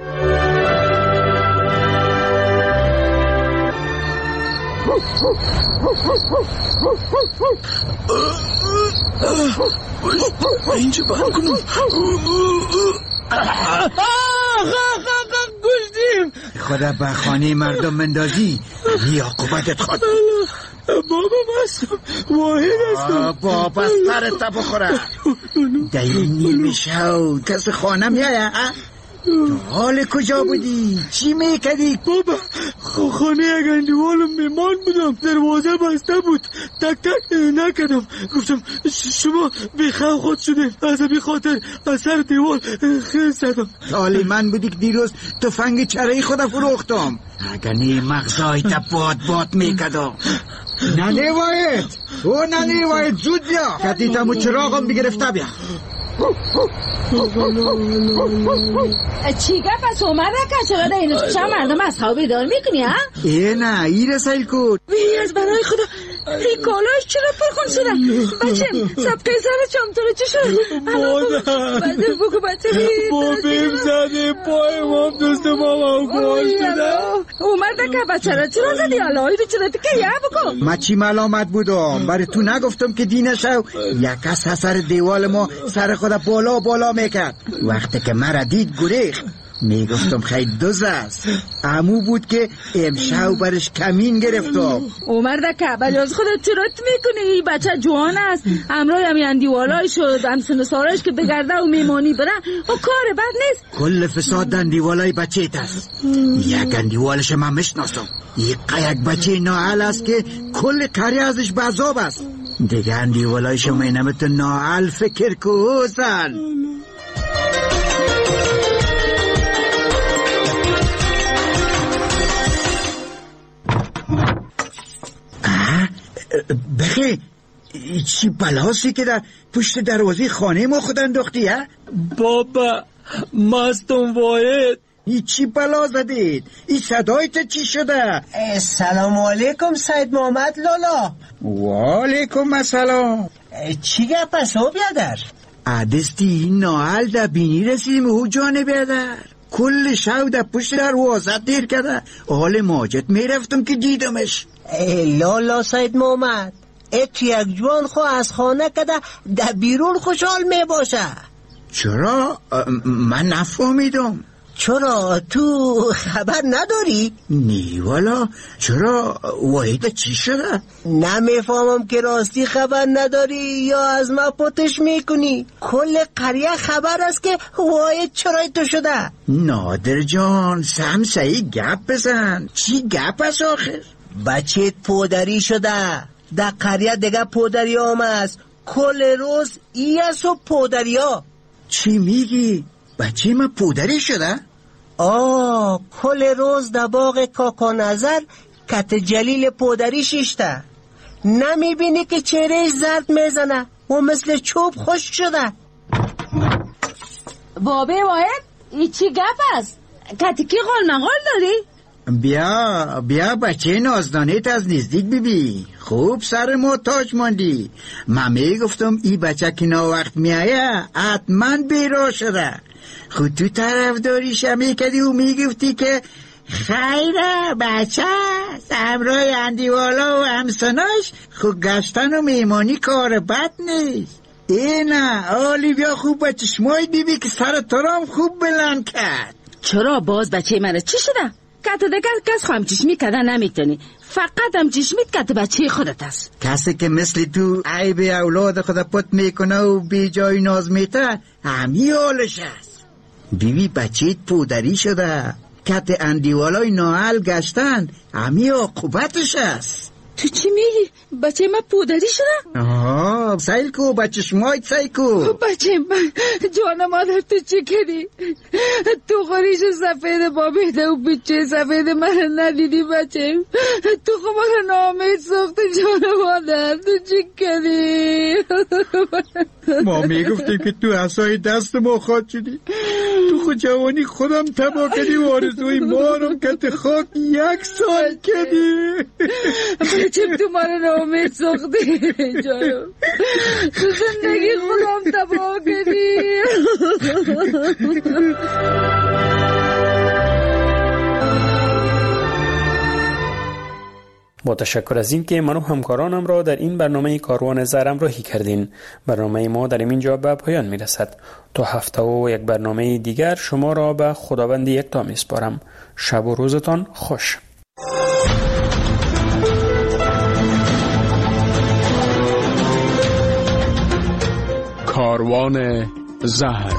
[SPEAKER 9] اینجا بند کنم. گشتیم.
[SPEAKER 27] خدا به خانه مردم مندازی بی عاقبتت خود.
[SPEAKER 9] بابا مستم، واحد هستم.
[SPEAKER 27] بابا سرت بخوره. در این نیمه شو کس خانه میایه؟ تو حال کجا بودی؟ چی میکردی؟
[SPEAKER 9] بابا خانه یک اندیوالم میمان بودم، دروازه بسته بود، تک تک نکردم. گفتم شما بیخواه خود شده، از بی خاطر از سر دیوال خیلی زدم.
[SPEAKER 27] حالی من بودی که دیروز تفنگ چرایی خود فروختم. اگر نی مغزای تا باد میکردم. ننه واید او ننه واید زود بیا، کتی تمو چراغم بگرفته بیا.
[SPEAKER 14] چی گفت از اومده که چرا در اینو شما مردم از خواب بیدار میکنی ها؟
[SPEAKER 27] نه ای رسایل کن.
[SPEAKER 14] وی از برای خدا این کالاش چرا پرخون شدن؟ بچه سبقه سر چمتره چی شد؟
[SPEAKER 9] مادر
[SPEAKER 14] بگو بچه
[SPEAKER 9] بابیم زده پای مام دوست ماما گوش شده.
[SPEAKER 14] اومده که بچه را چرا زدی؟ الهی رو چرا که یه بکن.
[SPEAKER 27] ما چی ملامت بودم؟ برای تو نگفتم که دینه شو. یک کس سر دیوال ما سر خود بالا میکرد. وقتی که مرا دید گریخت. میگفتم خیلی دوز است. امو بود که امشب برش کمین گرفتم.
[SPEAKER 14] اومده که بلی از خودت چرت میکنی؟ این بچه جوان است، امرای همی اندیوالای شد، هم سنسارش که بگرده و میمانی بره و کار بد نیست.
[SPEAKER 27] کل فساد اندیوالای بچه است. یک اندیوالش من مشناسم. یک بچه ناحل است که کل کاری ازش بذاب است. دیگه اندیوالای شما نمیتون ناحل فکر که حسن. بخی چی بلاسی که در پشت دروازه خانه ما خود انداختی ها؟
[SPEAKER 9] بابا
[SPEAKER 27] مستم واحد. ای چی بلا زدید؟ ای صدایت چی شده؟
[SPEAKER 10] سلام علیکم سید محمد لالا.
[SPEAKER 27] و علیکم السلام.
[SPEAKER 10] چی گپ است او بیادر؟
[SPEAKER 27] عدستی این ناحل در بینی رسیدیم او جانه بیادر. کل شب در پشت دروازه دیر کرده. حال ماجد میرفتم که دیدمش.
[SPEAKER 10] لالا سید محمد ات یک جوان خو از خانه کده در بیرون خوشحال می باشه.
[SPEAKER 27] چرا؟ من نفهمیدم.
[SPEAKER 10] چرا تو خبر نداری؟
[SPEAKER 27] نی والا. چرا؟ واحد چی شده؟
[SPEAKER 10] نمیفهمم که راستی خبر نداری یا از ما پوتش میکنی. کل قریه خبر است که واحد چرای تو شده.
[SPEAKER 27] نادر جان سمسایی گپ بزن. چی گپ است آخر؟
[SPEAKER 10] بچه پودری شده در قریه دیگه پودری هم است. کل روز ایس و پودری ها.
[SPEAKER 27] چی میگی؟ بچه ما پودری شده؟
[SPEAKER 10] کل روز در باغ کاکا نظر کت جلیل پودری شیشته. نمیبینی که چهرهش زرد میزنه و مثل چوب خشک شده.
[SPEAKER 14] بابه واحد ای چی گپ است؟ کتکی قول مقال داری؟
[SPEAKER 27] بیا بچه نازدانیت از نزدیک ببین. خوب سر ما تاج ماندی. من میگفتم ای بچه که نا وقت میایه حتما بیرا شده. خود تو طرف داریش میکدی و میگفتی که خیره بچه همراه اندیوالا و همسناش خود گشتن و میمانی کار بد نیست. اینه آلی بیا خوب بچه شمای بیبی که سر ترام خوب بلند کرد.
[SPEAKER 14] چرا باز بچه من چی شده؟ کت دیگر کس خواهم چشمی کده نمیتونی. فقط هم چشمیت کت بچه خودت است.
[SPEAKER 27] کسی که مثل تو عیب اولاد خود پت میکنه و بی جای ناز میته همی حالش است. بیبی بچه پودری شده. کت اندیوالای ناحل گشتن همی عاقبتش است.
[SPEAKER 14] تو چی میگی؟ بچه من پودری شده؟
[SPEAKER 27] سیل کو بچه شمایت سیل کو.
[SPEAKER 14] بچه من جان مادر تو چی کردی؟ تو خوریش سفید بابیده و بچه سفید من ندیدی بچه. تو خب من نامید سخت جان مادر تو چی کردی؟
[SPEAKER 27] ما میگفتیم که تو عصای دست ما خواهد شدی. تو خود جوانی خودم تبا کردی و آرزوی ما رو کت خاک 1 سال کردی.
[SPEAKER 14] بچه تو من نامید سختی جانم. تو زندگی خودم تبا کردی.
[SPEAKER 23] با تشکر از این که من و همکارانم را در این برنامه کاروان زهر همراهی کردین. برنامه ما در اینجا به پایان می رسد. تا هفته و یک برنامه دیگر شما را به خداوند یکتا می سپارم. شب و روزتان خوش.
[SPEAKER 4] کاروان زهر.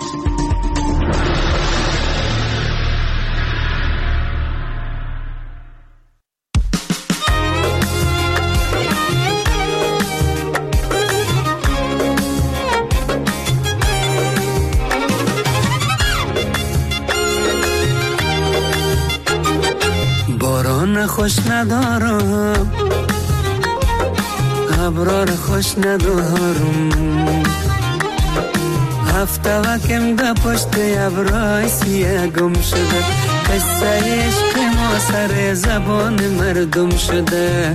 [SPEAKER 3] باران خوش ندارم، ابرار خوش ندارم، هفته وکم ده پشت ابرای سیه گم شده، قصه عشق ما سر زبان مردم شده.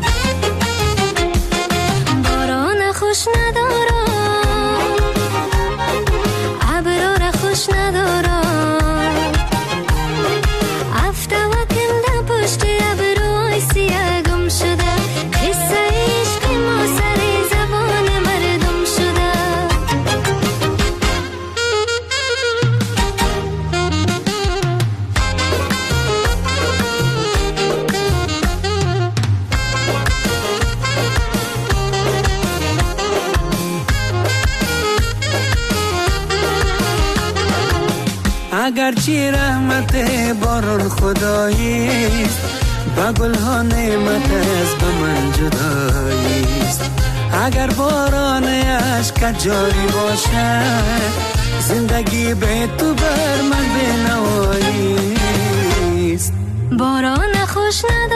[SPEAKER 15] باران خوش ندارم، ابرار خوش ندارم، هفته وکم ده پشت ابرای سیه گم شده، قصه عشق ما سر زبان مردم شده.
[SPEAKER 3] اگرچه رحمت باران خداییست، با گلها نعمت از به من جداییست. اگر باران عشق جاری باشد، زندگی به تو بر من بنواییست.
[SPEAKER 15] باران خوش ندارم،